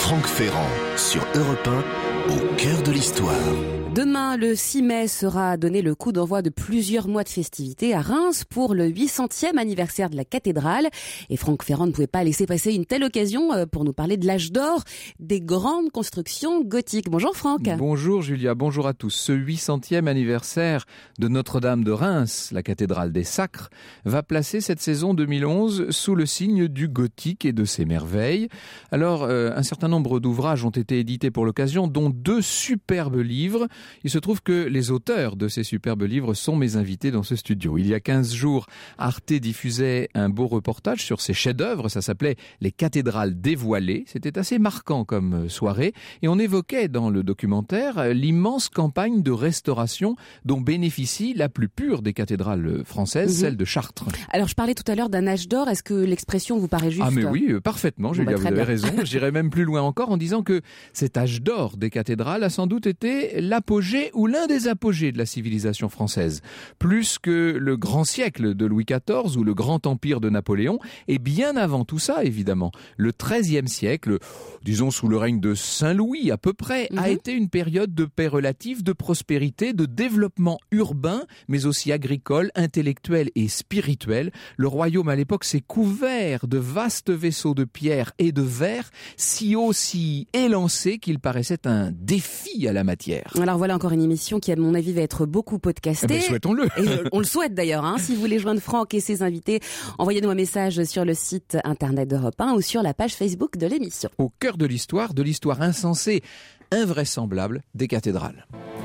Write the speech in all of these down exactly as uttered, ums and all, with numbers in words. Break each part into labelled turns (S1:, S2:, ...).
S1: Franck Ferrand sur Europe un, au cœur de l'histoire.
S2: Demain, le six mai, sera donné le coup d'envoi de plusieurs mois de festivités à Reims pour le huit centième anniversaire de la cathédrale. Et Franck Ferrand ne pouvait pas laisser passer une telle occasion pour nous parler de l'âge d'or des grandes constructions gothiques. Bonjour Franck.
S3: Bonjour Julia, bonjour à tous. Ce huit centième anniversaire de Notre-Dame de Reims, la cathédrale des Sacres, va placer cette saison deux mille onze sous le signe du gothique et de ses merveilles. Alors, euh, un certain nombre d'ouvrages ont été édités pour l'occasion, dont deux superbes livres. Il se trouve que les auteurs de ces superbes livres sont mes invités dans ce studio. Il y a quinze jours, Arte diffusait un beau reportage sur ces chefs-d'œuvre. Ça s'appelait « Les cathédrales dévoilées ». C'était assez marquant comme soirée. Et on évoquait dans le documentaire l'immense campagne de restauration dont bénéficie la plus pure des cathédrales françaises, mmh. celle de Chartres.
S2: Alors, je parlais tout à l'heure d'un âge d'or. Est-ce que l'expression vous paraît juste ?
S3: Ah mais oui, parfaitement, Julia, bon bah, vous avez raison. J'irais même plus loin encore en disant que cet âge d'or des cathédrales a sans doute été l'apogée ou l'un des apogées de la civilisation française. Plus que le grand siècle de Louis quatorze ou le grand empire de Napoléon, et bien avant tout ça, évidemment. Le treizième siècle, disons sous le règne de Saint-Louis à peu près, mmh. a été une période de paix relative, de prospérité, de développement urbain, mais aussi agricole, intellectuel et spirituel. Le royaume à l'époque s'est couvert de vastes vaisseaux de pierre et de verre, si haut, si élancés qu'il paraissait un défi à la matière.
S2: Alors voilà encore une émission qui, à mon avis, va être beaucoup podcastée.
S3: Eh ben, souhaitons-le.
S2: Et on le souhaite d'ailleurs. Hein. Si vous voulez joindre Franck et ses invités, envoyez-nous un message sur le site internet d'Europe un ou sur la page Facebook de l'émission.
S3: Au cœur de l'histoire, de l'histoire insensée, invraisemblable des cathédrales.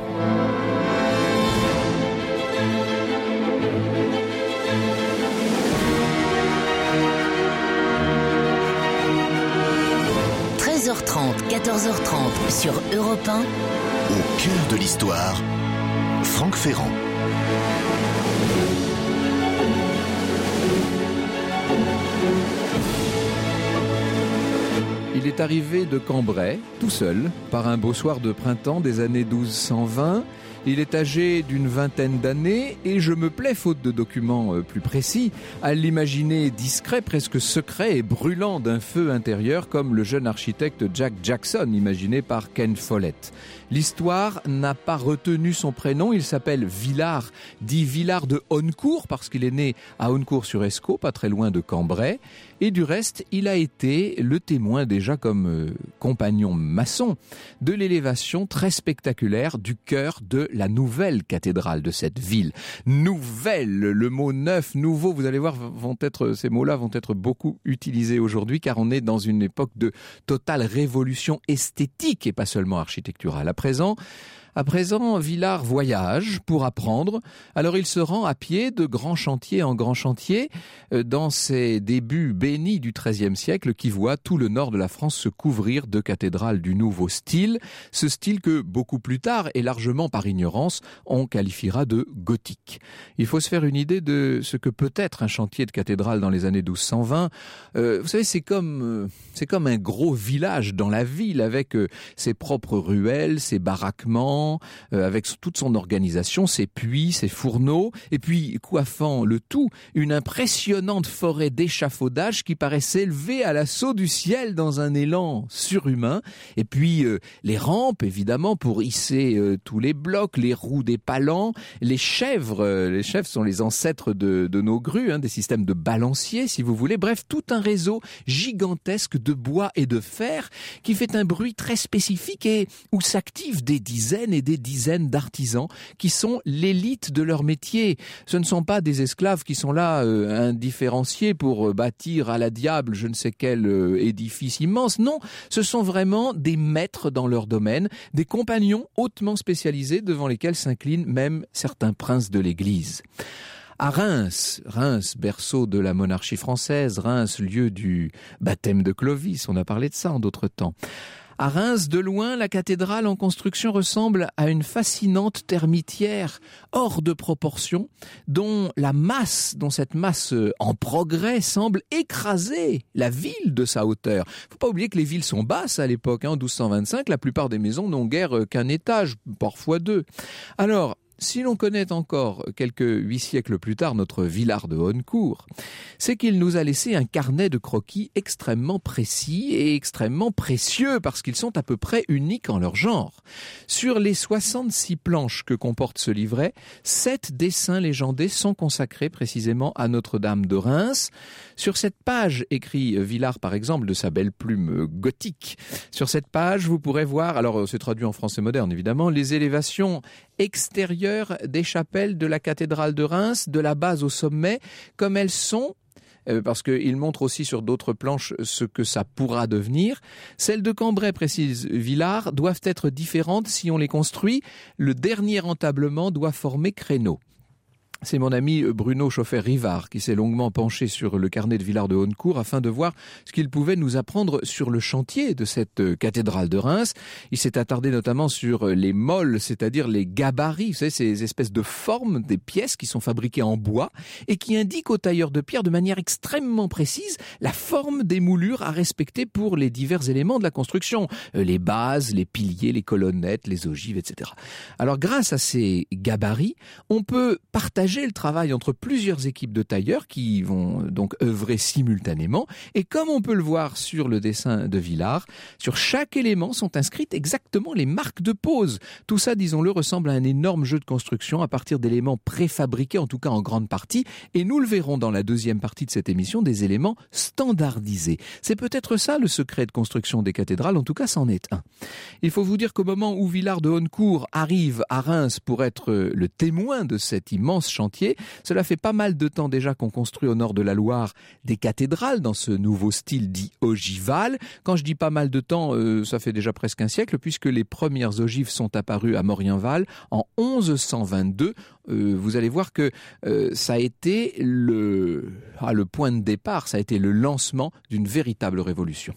S4: treize heures trente, quatorze heures trente sur Europe un.
S1: Au cœur de l'histoire, Franck Ferrand.
S3: Il est arrivé de Cambrai, tout seul, par un beau soir de printemps des années douze cent vingt. Il est âgé d'une vingtaine d'années et je me plais, faute de documents plus précis, à l'imaginer discret, presque secret et brûlant d'un feu intérieur comme le jeune architecte Jack Jackson, imaginé par Ken Follett. L'histoire n'a pas retenu son prénom, il s'appelle Villars, dit Villars de Honnecourt parce qu'il est né à Honnecourt-sur-Escaut, pas très loin de Cambrai. Et du reste, il a été le témoin déjà comme euh, compagnon maçon de l'élévation très spectaculaire du cœur de la nouvelle cathédrale de cette ville. Nouvelle, le mot neuf, nouveau, vous allez voir, vont être, ces mots-là vont être beaucoup utilisés aujourd'hui car on est dans une époque de totale révolution esthétique et pas seulement architecturale. À présent, À présent, Villars voyage pour apprendre. Alors il se rend à pied de grand chantier en grand chantier dans ces débuts bénis du treizième siècle qui voient tout le nord de la France se couvrir de cathédrales du nouveau style. Ce style que beaucoup plus tard, et largement par ignorance, on qualifiera de gothique. Il faut se faire une idée de ce que peut être un chantier de cathédrale dans les années douze cent vingt. Euh, vous savez, c'est comme, euh, c'est comme un gros village dans la ville avec euh, ses propres ruelles, ses baraquements, Euh, avec toute son organisation, ses puits, ses fourneaux, et puis coiffant le tout, une impressionnante forêt d'échafaudage qui paraît s'élever à l'assaut du ciel dans un élan surhumain, et puis euh, les rampes évidemment pour hisser euh, tous les blocs, les roues des palans, les chèvres, euh, les chèvres sont les ancêtres de, de nos grues, hein, des systèmes de balanciers si vous voulez, bref tout un réseau gigantesque de bois et de fer qui fait un bruit très spécifique et où s'activent des dizaines et des dizaines d'artisans qui sont l'élite de leur métier. Ce ne sont pas des esclaves qui sont là euh, indifférenciés pour euh, bâtir à la diable je ne sais quel euh, édifice immense. Non, ce sont vraiment des maîtres dans leur domaine, des compagnons hautement spécialisés devant lesquels s'inclinent même certains princes de l'Église. À Reims, Reims, berceau de la monarchie française, Reims, lieu du baptême de Clovis, on a parlé de ça en d'autres temps. À Reims, de loin, la cathédrale en construction ressemble à une fascinante termitière hors de proportion, dont la masse, dont cette masse en progrès semble écraser la ville de sa hauteur. Faut pas oublier que les villes sont basses à l'époque, hein, en douze cent vingt-cinq, la plupart des maisons n'ont guère qu'un étage, parfois deux. Alors, si l'on connaît encore quelques huit siècles plus tard notre Villard de Honnecourt, c'est qu'il nous a laissé un carnet de croquis extrêmement précis et extrêmement précieux parce qu'ils sont à peu près uniques en leur genre. Sur les soixante-six planches que comporte ce livret, sept dessins légendés sont consacrés précisément à Notre-Dame de Reims. Sur cette page, écrit Villard par exemple de sa belle plume gothique, sur cette page vous pourrez voir, alors c'est traduit en français moderne évidemment, les élévations extérieures des chapelles de la cathédrale de Reims, de la base au sommet, comme elles sont, euh, parce qu'il montre aussi sur d'autres planches ce que ça pourra devenir. Celles de Cambrai, précise Villard, doivent être différentes si on les construit. Le dernier entablement doit former créneau. C'est mon ami Bruno Chauffer-Rivard qui s'est longuement penché sur le carnet de Villard de Honnecourt afin de voir ce qu'il pouvait nous apprendre sur le chantier de cette cathédrale de Reims. Il s'est attardé notamment sur les molles, c'est-à-dire les gabarits, vous savez, ces espèces de formes des pièces qui sont fabriquées en bois et qui indiquent aux tailleurs de pierre de manière extrêmement précise la forme des moulures à respecter pour les divers éléments de la construction, les bases, les piliers, les colonnettes, les ogives, et cetera. Alors grâce à ces gabarits, on peut partager le travail entre plusieurs équipes de tailleurs qui vont donc œuvrer simultanément. Et comme on peut le voir sur le dessin de Villard, sur chaque élément sont inscrites exactement les marques de pose. Tout ça, disons-le, ressemble à un énorme jeu de construction à partir d'éléments préfabriqués, en tout cas en grande partie. Et nous le verrons dans la deuxième partie de cette émission, des éléments standardisés. C'est peut-être ça le secret de construction des cathédrales, en tout cas c'en est un. Il faut vous dire qu'au moment où Villard de Honnecourt arrive à Reims pour être le témoin de cet immense chantier, cela fait pas mal de temps déjà qu'on construit au nord de la Loire des cathédrales dans ce nouveau style dit ogival. Quand je dis pas mal de temps, euh, ça fait déjà presque un siècle puisque les premières ogives sont apparues à Morienval en onze cent vingt-deux. Euh, vous allez voir que euh, ça a été le, ah, le point de départ, ça a été le lancement d'une véritable révolution.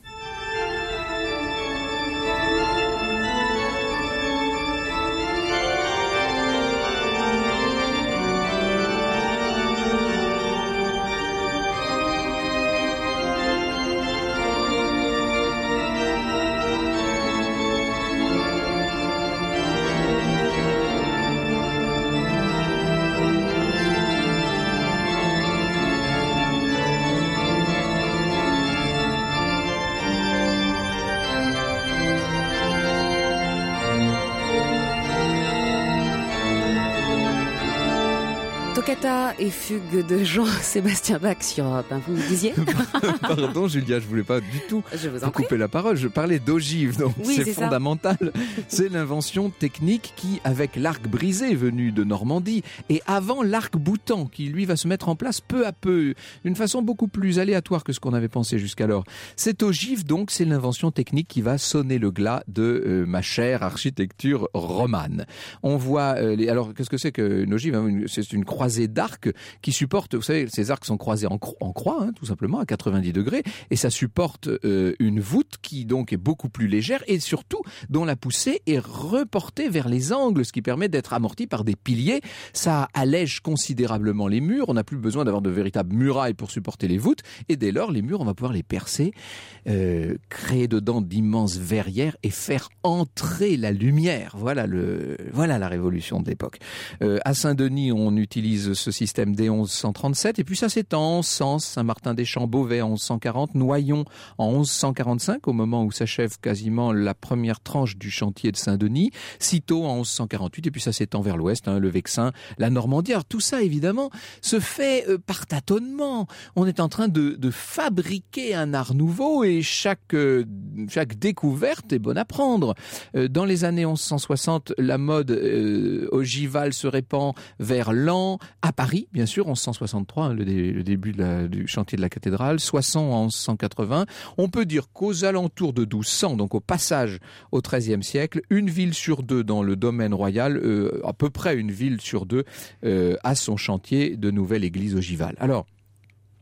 S2: Toccata et fugue de Jean-Sébastien Bach sur Europe un, vous me disiez?
S3: Pardon Julia, je voulais pas du tout
S2: je vous en
S3: vous couper
S2: prie.
S3: la parole. Je parlais d'ogive, donc
S2: oui,
S3: c'est,
S2: c'est
S3: fondamental. C'est l'invention technique qui, avec l'arc brisé venu de Normandie, et avant l'arc boutant, qui lui va se mettre en place peu à peu, d'une façon beaucoup plus aléatoire que ce qu'on avait pensé jusqu'alors. Cette ogive, donc, c'est l'invention technique qui va sonner le glas de euh, ma chère architecture romane. On voit, euh, les... alors qu'est-ce que c'est qu'une ogive, hein? C'est une croisée d'arcs qui supporte, vous savez, ces arcs sont croisés en, cro- en croix, hein, tout simplement, à quatre-vingt-dix degrés, et ça supporte euh, une voûte qui donc est beaucoup plus légère et surtout dont la poussée est reportée vers les angles, ce qui permet d'être amorti par des piliers. Ça allège considérablement les murs, on n'a plus besoin d'avoir de véritables murailles pour supporter les voûtes, et dès lors, les murs, on va pouvoir les percer, euh, créer dedans d'immenses verrières et faire entrer la lumière. Voilà, le, voilà la révolution de l'époque. Euh, à Saint-Denis, on utilise ce système dès onze cent trente-sept, et puis ça s'étend, Sens, Saint-Martin-des-Champs, Beauvais en onze cent quarante, Noyon en onze cent quarante-cinq, au moment où s'achève quasiment la première tranche du chantier de Saint-Denis, Cîteaux en onze cent quarante-huit, et puis ça s'étend vers l'ouest, hein, le Vexin, la Normandie. Alors tout ça, évidemment, se fait euh, par tâtonnement. On est en train de, de fabriquer un art nouveau, et chaque, euh, chaque découverte est bonne à prendre. Euh, dans les années onze cent soixante, la mode euh, ogivale se répand vers Laon, à Paris, bien sûr, onze cent soixante-trois, hein, le, dé, le début de la, du chantier de la cathédrale, Soissons en onze cent quatre-vingts. On peut dire qu'aux alentours de douze cents, donc au passage au treizième siècle, une ville sur deux dans le domaine royal, euh, à peu près une ville sur deux, euh, a son chantier de nouvelle église ogivale. Alors,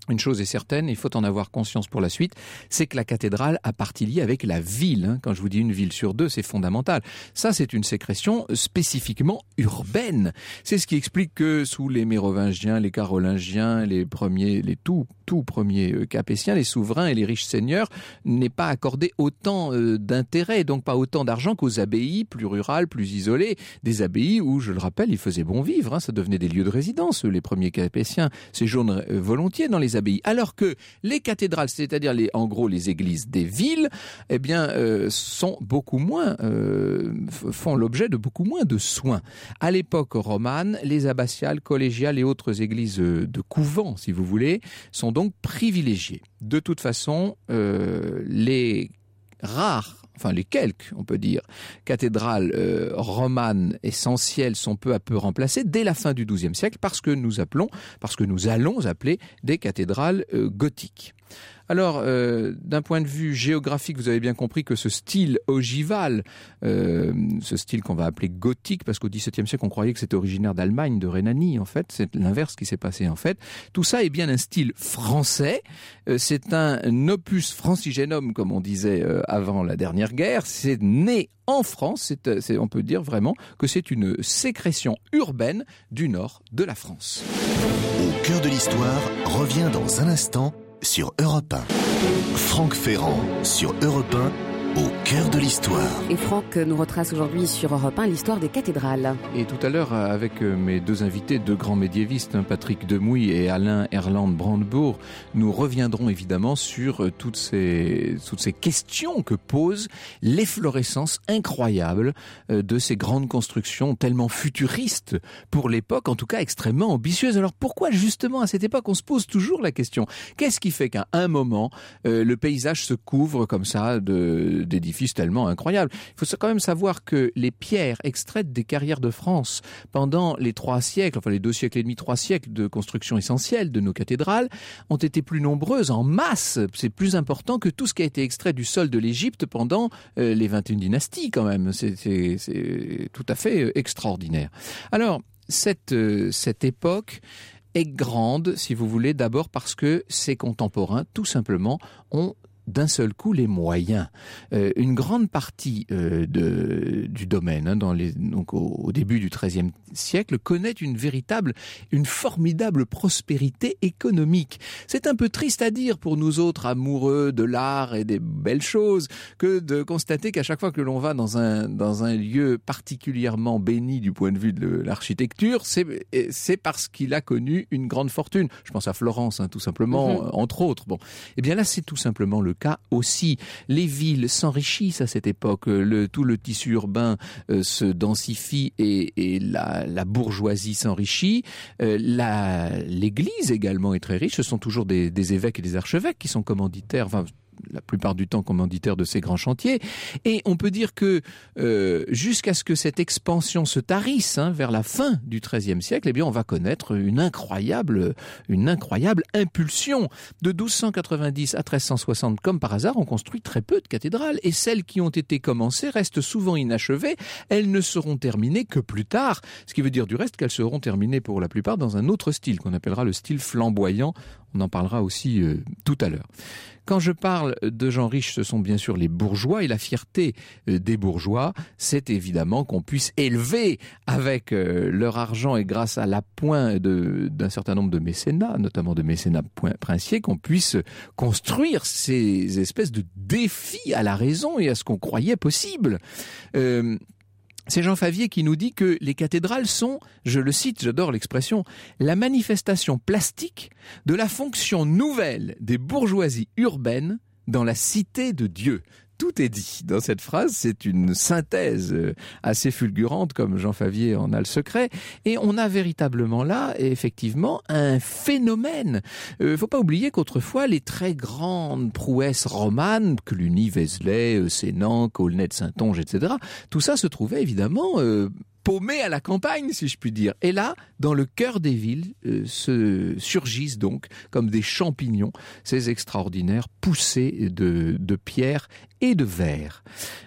S3: Une chose est certaine, il faut en avoir conscience pour la suite, c'est que la cathédrale a partie liée avec la ville. Hein. Quand je vous dis une ville sur deux, c'est fondamental. Ça, c'est une sécrétion spécifiquement urbaine. C'est ce qui explique que sous les Mérovingiens, les Carolingiens, les premiers, les tout, tout premiers Capétiens, les souverains et les riches seigneurs n'aient pas accordé autant euh, d'intérêt, donc pas autant d'argent qu'aux abbayes plus rurales, plus isolées. Des abbayes où, je le rappelle, il faisait bon vivre. Hein. Ça devenait des lieux de résidence. Les premiers Capétiens séjournent euh, volontiers dans les abbayes, alors que les cathédrales, c'est-à-dire les, en gros les églises des villes, eh bien, euh, sont beaucoup moins, euh, font l'objet de beaucoup moins de soins. À l'époque romane, les abbatiales, collégiales et autres églises de couvent, si vous voulez, sont donc privilégiées. De toute façon, euh, les rares, enfin les quelques, on peut dire, cathédrales euh, romanes essentielles sont peu à peu remplacées dès la fin du douzième siècle parce que nous appelons, parce que nous allons appeler des cathédrales euh, gothiques. Alors, euh, d'un point de vue géographique, vous avez bien compris que ce style ogival, euh, ce style qu'on va appeler gothique, parce qu'au dix-septième siècle, on croyait que c'était originaire d'Allemagne, de Rhénanie, en fait, c'est l'inverse qui s'est passé, en fait. Tout ça est bien un style français, euh, c'est un opus francigenum, comme on disait euh, avant la dernière guerre, c'est né en France, c'est, c'est, on peut dire vraiment que c'est une sécrétion urbaine du nord de la France.
S1: Au cœur de l'histoire revient dans un instant sur Europe un. Franck Ferrand sur Europe un, au cœur de l'histoire.
S2: Et Franck nous retrace aujourd'hui sur Europe un l'histoire des cathédrales.
S3: Et tout à l'heure, avec mes deux invités, deux grands médiévistes, Patrick Demouy et Alain Erland Brandebourg, nous reviendrons évidemment sur toutes ces, toutes ces questions que pose l'efflorescence incroyable de ces grandes constructions tellement futuristes pour l'époque, en tout cas extrêmement ambitieuses. Alors pourquoi justement à cette époque on se pose toujours la question? Qu'est-ce qui fait qu'à un moment euh, le paysage se couvre comme ça de d'édifices tellement incroyables? Il faut quand même savoir que les pierres extraites des carrières de France pendant les trois siècles, enfin les deux siècles et demi, trois siècles de construction essentielle de nos cathédrales ont été plus nombreuses en masse. C'est plus important que tout ce qui a été extrait du sol de l'Égypte pendant euh, les vingt et une dynasties quand même. C'est, c'est, c'est tout à fait extraordinaire. Alors, cette, euh, cette époque est grande, si vous voulez, d'abord parce que ses contemporains, tout simplement, ont d'un seul coup les moyens. Euh, une grande partie euh, de, du domaine, hein, dans les, donc au, au début du treizième siècle, connaît une véritable, une formidable prospérité économique. C'est un peu triste à dire pour nous autres amoureux de l'art et des belles choses que de constater qu'à chaque fois que l'on va dans un, dans un lieu particulièrement béni du point de vue de l'architecture, c'est, c'est parce qu'il a connu une grande fortune. Je pense à Florence, hein, tout simplement, mm-hmm. entre autres. Bon, eh bien là, c'est tout simplement le cas aussi. Les villes s'enrichissent à cette époque, le, tout le tissu urbain euh, se densifie et, et la, la bourgeoisie s'enrichit. Euh, la, l'église également est très riche, ce sont toujours des, des évêques et des archevêques qui sont commanditaires, enfin la plupart du temps commanditaires de ces grands chantiers. Et on peut dire que euh, jusqu'à ce que cette expansion se tarisse hein, vers la fin du treizième siècle, eh bien on va connaître une incroyable, une incroyable impulsion. De douze cent quatre-vingt-dix à treize cent soixante, comme par hasard, on construit très peu de cathédrales. Et celles qui ont été commencées restent souvent inachevées. Elles ne seront terminées que plus tard. Ce qui veut dire du reste qu'elles seront terminées pour la plupart dans un autre style, qu'on appellera le style flamboyant. On en parlera aussi euh, tout à l'heure. Quand je parle de gens riches, ce sont bien sûr les bourgeois, et la fierté des bourgeois, c'est évidemment qu'on puisse élever avec leur argent et grâce à l'appoint de, d'un certain nombre de mécénats, notamment de mécénats princiers, qu'on puisse construire ces espèces de défis à la raison et à ce qu'on croyait possible. Euh, C'est Jean Favier qui nous dit que les cathédrales sont, je le cite, j'adore l'expression, la manifestation plastique de la fonction nouvelle des bourgeoisies urbaines dans la cité de Dieu. Tout est dit dans cette phrase, c'est une synthèse assez fulgurante comme Jean Favier en a le secret, et on a véritablement là effectivement un phénomène. Il euh, faut pas oublier qu'autrefois les très grandes prouesses romanes, Cluny, Vézelay, Sénan, Aulnay de Saintonge, et cetera, tout ça se trouvait évidemment euh, paumé à la campagne, si je puis dire. Et là, dans le cœur des villes, euh, se surgissent donc, comme des champignons, ces extraordinaires poussées de, de pierre et de verre.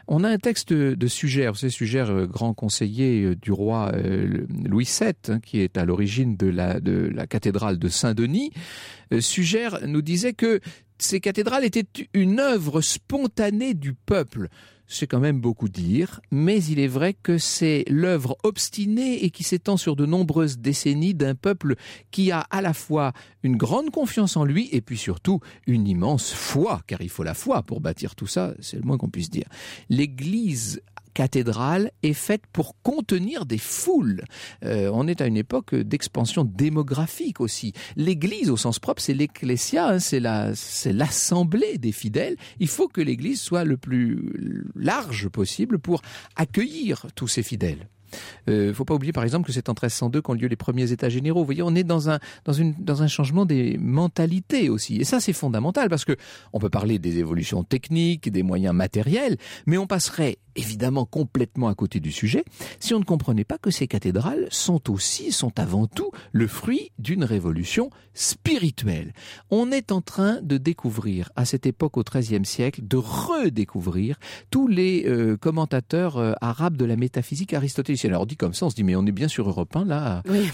S3: On a un texte de Suger, c'est Suger, grand conseiller du roi Louis sept, hein, qui est à l'origine de la, de la cathédrale de Saint-Denis. Suger nous disait que ces cathédrales étaient une œuvre spontanée du peuple. C'est quand même beaucoup dire, mais il est vrai que c'est l'œuvre obstinée et qui s'étend sur de nombreuses décennies d'un peuple qui a à la fois une grande confiance en lui et puis surtout une immense foi, car il faut la foi pour bâtir tout ça, c'est le moins qu'on puisse dire. L'Église cathédrale est faite pour contenir des foules. Euh, on est à une époque d'expansion démographique aussi. L'Église, au sens propre, c'est l'ecclésia, hein, c'est la, c'est l'assemblée des fidèles. Il faut que l'Église soit le plus large possible pour accueillir tous ces fidèles. Il euh, ne faut pas oublier par exemple que c'est en treize cent deux qu'ont lieu les premiers états généraux. Vous voyez, on est dans un, dans, une, dans un changement des mentalités aussi. Et ça, c'est fondamental parce que on peut parler des évolutions techniques, des moyens matériels, mais on passerait évidemment complètement à côté du sujet si on ne comprenait pas que ces cathédrales sont aussi, sont avant tout le fruit d'une révolution spirituelle. On est en train de découvrir à cette époque au treizième siècle, de redécouvrir tous les euh, commentateurs euh, arabes de la métaphysique aristotélicienne. Alors dit comme ça, on se dit mais on est bien sur Europe un là oui.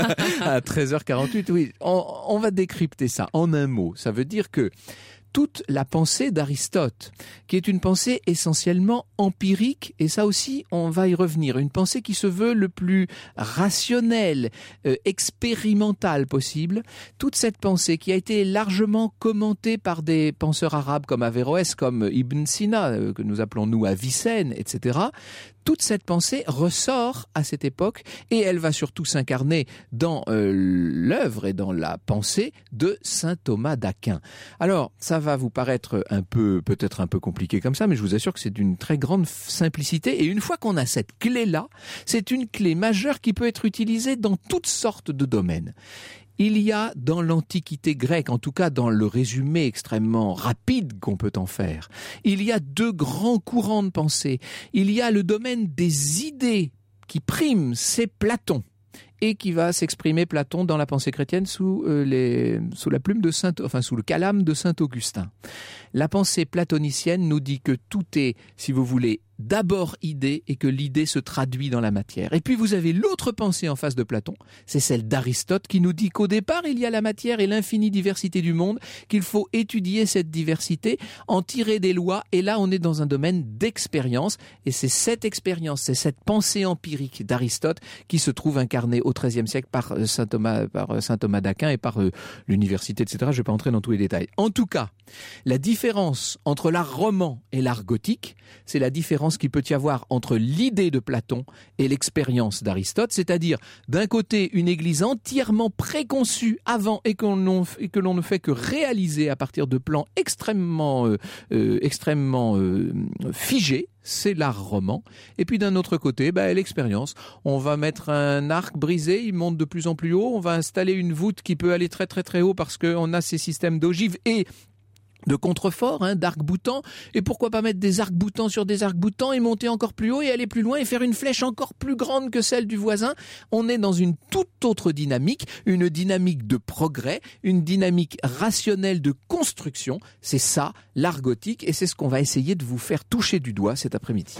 S3: à treize heures quarante-huit. Oui, on, on va décrypter ça en un mot. Ça veut dire que toute la pensée d'Aristote, qui est une pensée essentiellement empirique, et ça aussi, on va y revenir, une pensée qui se veut le plus rationnelle, euh, expérimentale possible, toute cette pensée qui a été largement commentée par des penseurs arabes comme Averroès, comme Ibn Sina, euh, que nous appelons nous Avicenne, et cetera, toute cette pensée ressort à cette époque et elle va surtout s'incarner dans euh, l'œuvre et dans la pensée de saint Thomas d'Aquin. Alors, ça va vous paraître un peu, peut-être un peu compliqué comme ça, mais je vous assure que c'est d'une très grande simplicité. Et une fois qu'on a cette clé-là, c'est une clé majeure qui peut être utilisée dans toutes sortes de domaines. Il y a dans l'Antiquité grecque, en tout cas dans le résumé extrêmement rapide qu'on peut en faire, il y a deux grands courants de pensée. Il y a le domaine des idées qui prime, c'est Platon, et qui va s'exprimer Platon dans la pensée chrétienne sous euh, les sous la plume de Saint, enfin sous le calame de saint Augustin. La pensée platonicienne nous dit que tout est, si vous voulez, d'abord idée et que l'idée se traduit dans la matière. Et puis vous avez l'autre pensée en face de Platon, c'est celle d'Aristote qui nous dit qu'au départ il y a la matière et l'infinie diversité du monde, qu'il faut étudier cette diversité, en tirer des lois, et là on est dans un domaine d'expérience, et c'est cette expérience, c'est cette pensée empirique d'Aristote qui se trouve incarnée au treizième siècle par saint Thomas, par saint Thomas d'Aquin et par euh, l'université, et cetera. Je ne vais pas entrer dans tous les détails. En tout cas, la différence entre l'art roman et l'art gothique, c'est la différence qu'il peut y avoir entre l'idée de Platon et l'expérience d'Aristote, c'est-à-dire d'un côté une église entièrement préconçue avant et, qu'on, et que l'on ne fait que réaliser à partir de plans extrêmement, euh, euh, extrêmement euh, figés, c'est l'art roman. Et puis d'un autre côté, bah, l'expérience. On va mettre un arc brisé, il monte de plus en plus haut, on va installer une voûte qui peut aller très très très haut parce qu'on a ces systèmes d'ogives et de contreforts, hein, d'arcs-boutants, et pourquoi pas mettre des arcs-boutants sur des arcs-boutants et monter encore plus haut et aller plus loin et faire une flèche encore plus grande que celle du voisin. On est dans une toute autre dynamique, une dynamique de progrès, une dynamique rationnelle de construction. C'est ça, l'art gothique, et c'est ce qu'on va essayer de vous faire toucher du doigt cet après-midi.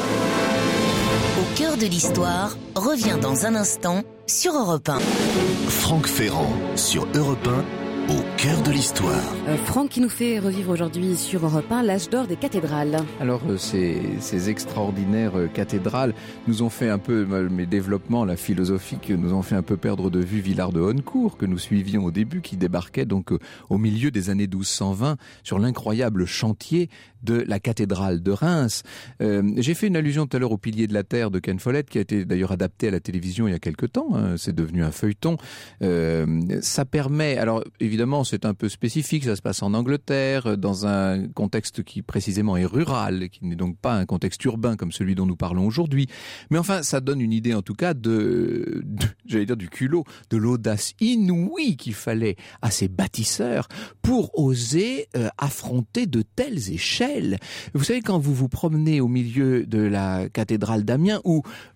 S4: Au cœur de l'histoire revient dans un instant sur Europe un.
S1: Franck Ferrand sur Europe un. Au cœur de l'histoire.
S2: Euh, Franck qui nous fait revivre aujourd'hui sur Europe un l'âge d'or des cathédrales.
S3: Alors euh, ces, ces extraordinaires euh, cathédrales nous ont fait un peu, euh, mes développements la philosophique nous ont fait un peu perdre de vue Villard de Honnecourt que nous suivions au début, qui débarquait donc euh, au milieu des années douze cent vingt sur l'incroyable chantier de la cathédrale de Reims. Euh, j'ai fait une allusion tout à l'heure au Pilier de la Terre de Ken Follett, qui a été d'ailleurs adapté à la télévision il y a quelque temps, hein, c'est devenu un feuilleton. Euh, ça permet, alors évidemment c'est un peu spécifique, ça se passe en Angleterre, dans un contexte qui précisément est rural, qui n'est donc pas un contexte urbain comme celui dont nous parlons aujourd'hui, mais enfin ça donne une idée en tout cas de, de j'allais dire du culot, de l'audace inouïe qu'il fallait à ces bâtisseurs pour oser euh, affronter de telles échelles. Vous savez, quand vous vous promenez au milieu de la cathédrale d'Amiens, où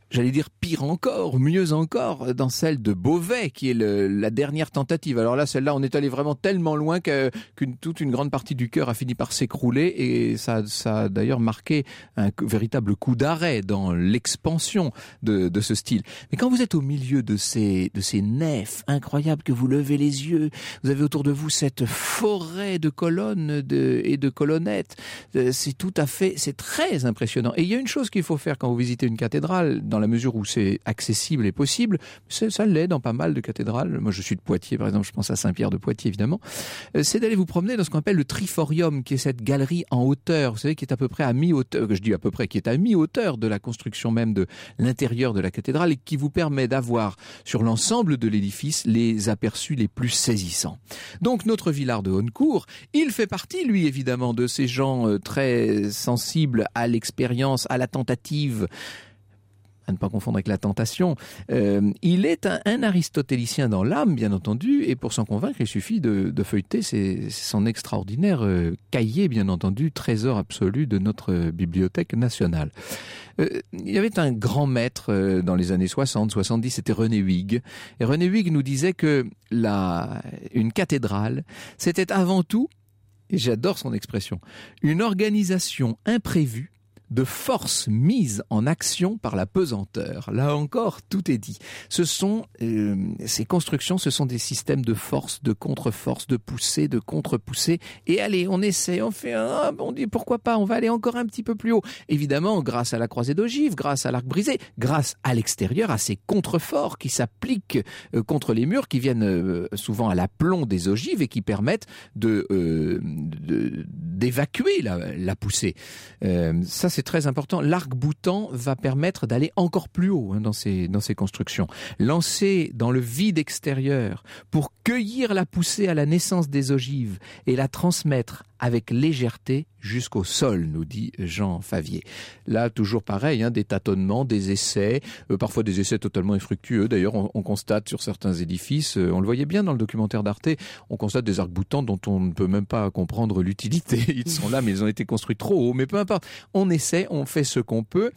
S3: j'allais dire pire encore, mieux encore, dans celle de Beauvais, qui est le, la dernière tentative. Alors là, celle-là, on est allé vraiment tellement loin que, qu'une toute une grande partie du chœur a fini par s'écrouler, et ça, ça a d'ailleurs marqué un véritable coup d'arrêt dans l'expansion de, de ce style. Mais quand vous êtes au milieu de ces, de ces nefs incroyables, que vous levez les yeux, vous avez autour de vous cette forêt de colonnes de, et de colonnettes, c'est tout à fait, c'est très impressionnant. Et il y a une chose qu'il faut faire quand vous visitez une cathédrale, dans la mesure où c'est accessible et possible, c'est, ça l'est dans pas mal de cathédrales. Moi, je suis de Poitiers, par exemple, je pense à Saint-Pierre de Poitiers, évidemment. C'est d'aller vous promener dans ce qu'on appelle le Triforium, qui est cette galerie en hauteur, vous savez, qui est à peu près à mi-hauteur, que je dis à peu près, qui est à mi-hauteur de la construction même de l'intérieur de la cathédrale, et qui vous permet d'avoir sur l'ensemble de l'édifice les aperçus les plus saisissants. Donc, notre Villard de Honnecourt, il fait partie, lui, évidemment, de ces gens très sensibles à l'expérience, à la tentative, à ne pas confondre avec la tentation. Euh, il est un, un aristotélicien dans l'âme, bien entendu, et pour s'en convaincre, il suffit de, de feuilleter ses, son extraordinaire euh, cahier, bien entendu, trésor absolu de notre euh, bibliothèque nationale. Euh, il y avait un grand maître euh, dans les années soixante, soixante-dix, c'était René Huyghe. Et René Huyghe nous disait que la, une cathédrale, c'était avant tout, et j'adore son expression, une organisation imprévue de forces mises en action par la pesanteur. Là encore, tout est dit. Ce sont, euh, ces constructions, ce sont des systèmes de force, de contre-force, de poussée, de contre-poussée. Et allez, on essaie, on fait, ah, on dit pourquoi pas, on va aller encore un petit peu plus haut. Évidemment, grâce à la croisée d'ogive, grâce à l'arc brisé, grâce à l'extérieur, à ces contreforts qui s'appliquent euh, contre les murs, qui viennent euh, souvent à l'aplomb des ogives et qui permettent de, euh, de d'évacuer la, la poussée. Euh, ça, c'est très important. L'arc-boutant va permettre d'aller encore plus haut hein, dans ces, dans ces constructions. Lancer dans le vide extérieur pour cueillir la poussée à la naissance des ogives et la transmettre avec légèreté jusqu'au sol, nous dit Jean Favier. Là, toujours pareil, hein, des tâtonnements, des essais, euh, parfois des essais totalement infructueux. D'ailleurs, on, on constate sur certains édifices, euh, on le voyait bien dans le documentaire d'Arte, on constate des arcs-boutants dont on ne peut même pas comprendre l'utilité. Ils sont là, mais ils ont été construits trop haut. Mais peu importe, on essaie, on fait ce qu'on peut.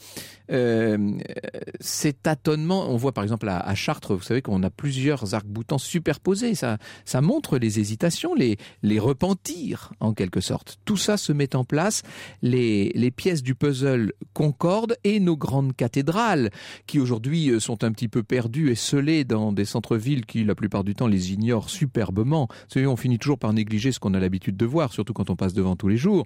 S3: Euh, ces tâtonnements, on voit par exemple à, à Chartres, vous savez qu'on a plusieurs arcs-boutants superposés. Ça, ça montre les hésitations, les, les repentirs, en quelque sorte. Tout ça se met en place, les, les pièces du puzzle concordent et nos grandes cathédrales, qui aujourd'hui sont un petit peu perdues et scellées dans des centres-villes qui, la plupart du temps, les ignorent superbement. Vous savez, on finit toujours par négliger ce qu'on a l'habitude de voir, surtout quand on passe devant tous les jours.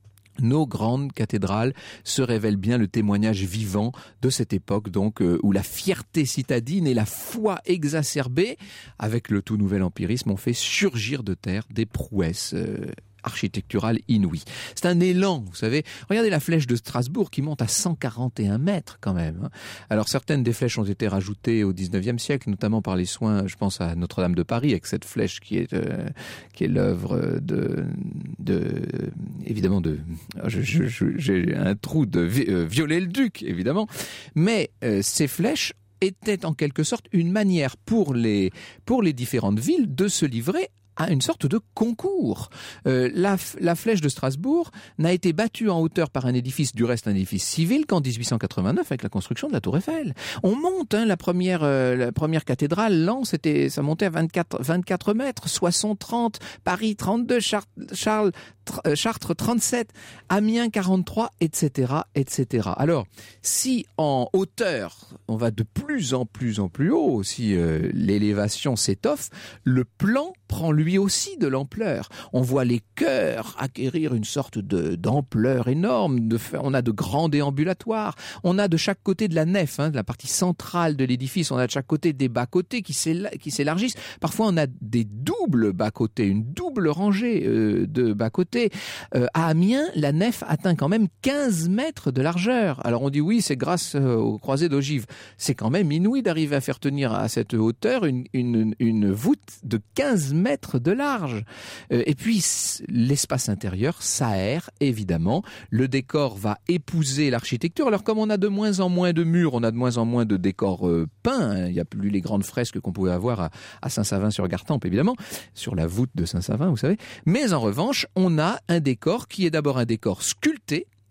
S3: Nos grandes cathédrales se révèlent bien le témoignage vivant de cette époque, donc, euh, où la fierté citadine et la foi exacerbée, avec le tout nouvel empirisme, ont fait surgir de terre des prouesses euh, architecturale inouïe. C'est un élan, vous savez. Regardez la flèche de Strasbourg qui monte à cent quarante et un mètres quand même. Alors certaines des flèches ont été rajoutées au dix-neuvième siècle, notamment par les soins, je pense à Notre-Dame de Paris, avec cette flèche qui est euh, qui est l'œuvre de, de évidemment de, je, je, je, j'ai un trou de euh, Viollet-le-Duc évidemment, mais euh, ces flèches étaient en quelque sorte une manière pour les pour les différentes villes de se livrer à une sorte de concours. Euh, la, la flèche de Strasbourg n'a été battue en hauteur par un édifice, du reste un édifice civil, qu'en dix-huit cent quatre-vingt-neuf avec la construction de la Tour Eiffel. On monte, hein, la première, euh, la première cathédrale, Lens, c'était, ça montait à vingt-quatre, vingt-quatre mètres, Soissons trente, Paris trente-deux, Char- Charles, tr- Chartres trente-sept, Amiens quarante-trois, et cetera, et cetera. Alors, si en hauteur, on va de plus en plus en plus haut, si euh, l'élévation s'étoffe, le plan prend lui aussi de l'ampleur. On voit les chœurs acquérir une sorte de, d'ampleur énorme. De, on a de grands déambulatoires. On a de chaque côté de la nef, hein, de la partie centrale de l'édifice, on a de chaque côté des bas-côtés qui, qui s'élargissent. Parfois, on a des doubles bas-côtés, une double rangée euh, de bas-côtés. Euh, à Amiens, la nef atteint quand même quinze mètres de largeur. Alors on dit oui, c'est grâce euh, aux croisées d'ogives. C'est quand même inouï d'arriver à faire tenir à cette hauteur une, une, une voûte de quinze mètres de large. Euh, et puis, l'espace intérieur s'aère, évidemment. Le décor va épouser l'architecture. Alors, comme on a de moins en moins de murs, on a de moins en moins de décors euh, peints. Hein. Il n'y a plus les grandes fresques qu'on pouvait avoir à, à Saint-Savin-sur-Gartempe, évidemment, sur la voûte de Saint-Savin, vous savez. Mais en revanche, on a un décor qui est d'abord un décor sculpté,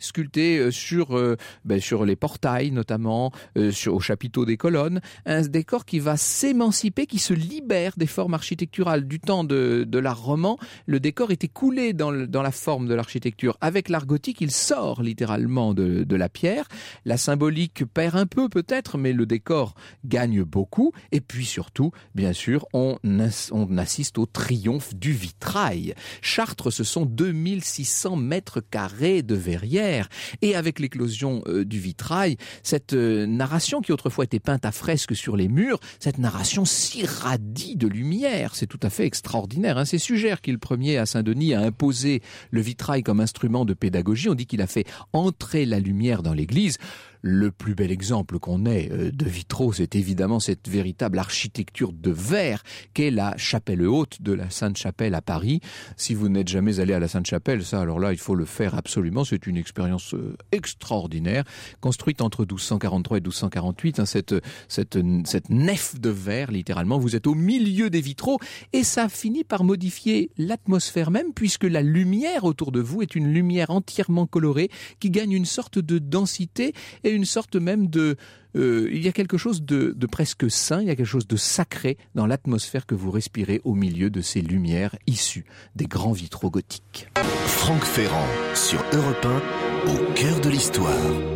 S3: sculpté sur, euh, ben, sur les portails notamment, euh, sur, au chapiteau des colonnes, un décor qui va s'émanciper, qui se libère des formes architecturales. Du temps de, de l'art roman, le décor était coulé dans, le, dans la forme de l'architecture. Avec l'art gothique, il sort littéralement de, de la pierre. La symbolique perd un peu peut-être, mais le décor gagne beaucoup. Et puis surtout, bien sûr, on, as, on assiste au triomphe du vitrail. Chartres, ce sont deux mille six cents mètres carrés de verrière. Et avec l'éclosion euh, du vitrail, cette euh, narration qui autrefois était peinte à fresque sur les murs, cette narration s'irradie de lumière. C'est tout à fait extraordinaire. Hein. C'est Suger qui, le premier à Saint-Denis, a imposé le vitrail comme instrument de pédagogie. On dit qu'il a fait entrer la lumière dans l'église. Le plus bel exemple qu'on ait de vitraux, c'est évidemment cette véritable architecture de verre qu'est la chapelle haute de la Sainte-Chapelle à Paris. Si vous n'êtes jamais allé à la Sainte-Chapelle, ça, alors là, il faut le faire absolument. C'est une expérience extraordinaire, construite entre douze cent quarante-trois et douze cent quarante-huit. Hein, cette, cette, cette nef de verre, littéralement, vous êtes au milieu des vitraux et ça finit par modifier l'atmosphère même, puisque la lumière autour de vous est une lumière entièrement colorée qui gagne une sorte de densité et une sorte même de... Euh, il y a quelque chose de, de presque saint, il y a quelque chose de sacré dans l'atmosphère que vous respirez au milieu de ces lumières issues des grands vitraux gothiques.
S1: Franck Ferrand sur Europe un, au cœur de l'histoire.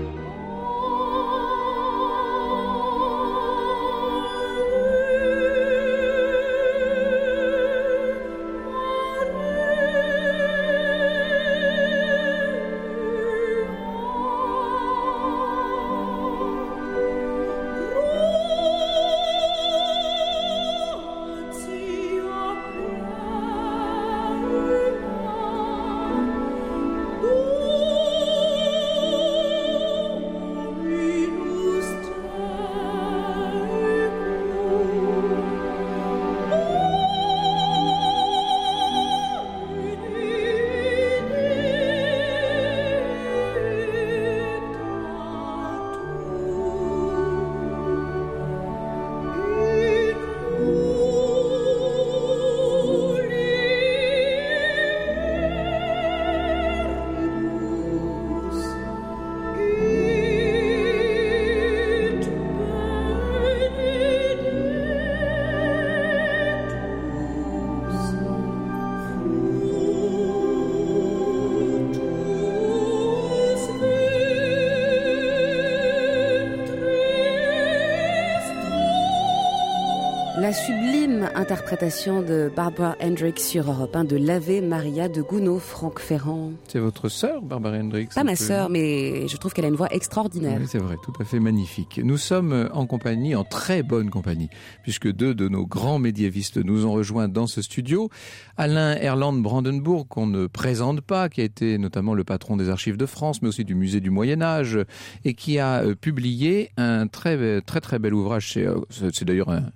S2: La sublime interprétation de Barbara Hendricks sur Europe un de l'Ave Maria de Gounod, Franck Ferrand.
S3: C'est votre sœur, Barbara Hendricks?
S2: Pas ma peu... sœur, mais je trouve qu'elle a une voix extraordinaire.
S3: Oui, c'est vrai, tout à fait magnifique. Nous sommes en compagnie, en très bonne compagnie, puisque deux de nos grands médiévistes nous ont rejoints dans ce studio. Alain Erland Brandenburg, qu'on ne présente pas, qui a été notamment le patron des Archives de France, mais aussi du Musée du Moyen-Âge, et qui a publié un très très très bel ouvrage. C'est, c'est d'ailleurs un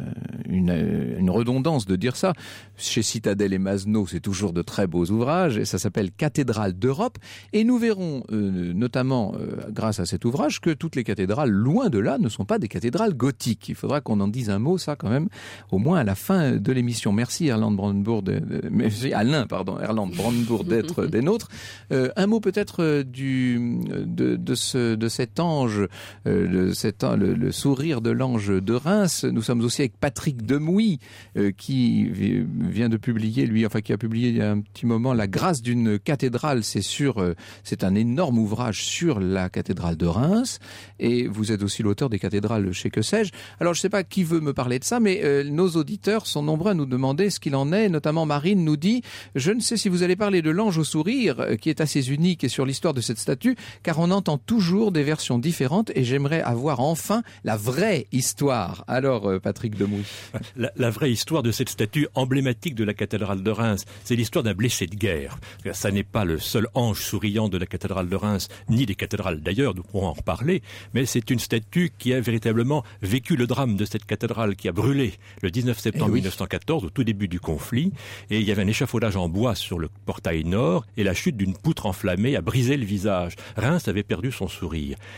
S3: Une, une redondance de dire ça. Chez Citadel et Masneau, c'est toujours de très beaux ouvrages et ça s'appelle Cathédrale d'Europe. Et nous verrons, euh, notamment euh, grâce à cet ouvrage, que toutes les cathédrales, loin de là, ne sont pas des cathédrales gothiques. Il faudra qu'on en dise un mot, ça quand même, au moins à la fin de l'émission. Merci Erland Brandenburg, de, de, merci Alain, pardon, Erland Brandenburg d'être des nôtres. Euh, un mot peut-être du de, de ce de cet ange, euh, de cet le, le sourire de l'ange de Reims. Nous sommes aussi avec Patrick Demouy, euh, qui vient de publier, lui, enfin qui a publié il y a un petit moment, La grâce d'une cathédrale. C'est sur, euh, c'est un énorme ouvrage sur la cathédrale de Reims. Et vous êtes aussi l'auteur des cathédrales chez Que sais-je. Alors je ne sais pas qui veut me parler de ça, mais euh, nos auditeurs sont nombreux à nous demander ce qu'il en est. Notamment Marine nous dit, je ne sais si vous allez parler de l'ange au sourire, euh, qui est assez unique et sur l'histoire de cette statue, car on entend toujours des versions différentes et j'aimerais avoir enfin la vraie histoire. Alors euh, Patrick Demouy.
S5: La, la vraie histoire de cette statue emblématique de la cathédrale de Reims, c'est l'histoire d'un blessé de guerre. Ça n'est pas le seul ange souriant de la cathédrale de Reims, ni des cathédrales d'ailleurs, nous pourrons en reparler, mais c'est une statue qui a véritablement vécu le drame de cette cathédrale qui a brûlé le dix-neuf septembre eh oui. mille neuf cent quatorze, au tout début du conflit, et il y avait un échafaudage en bois sur le portail nord, et la chute d'une poutre enflammée a brisé le visage. Reims avait perdu son sourire.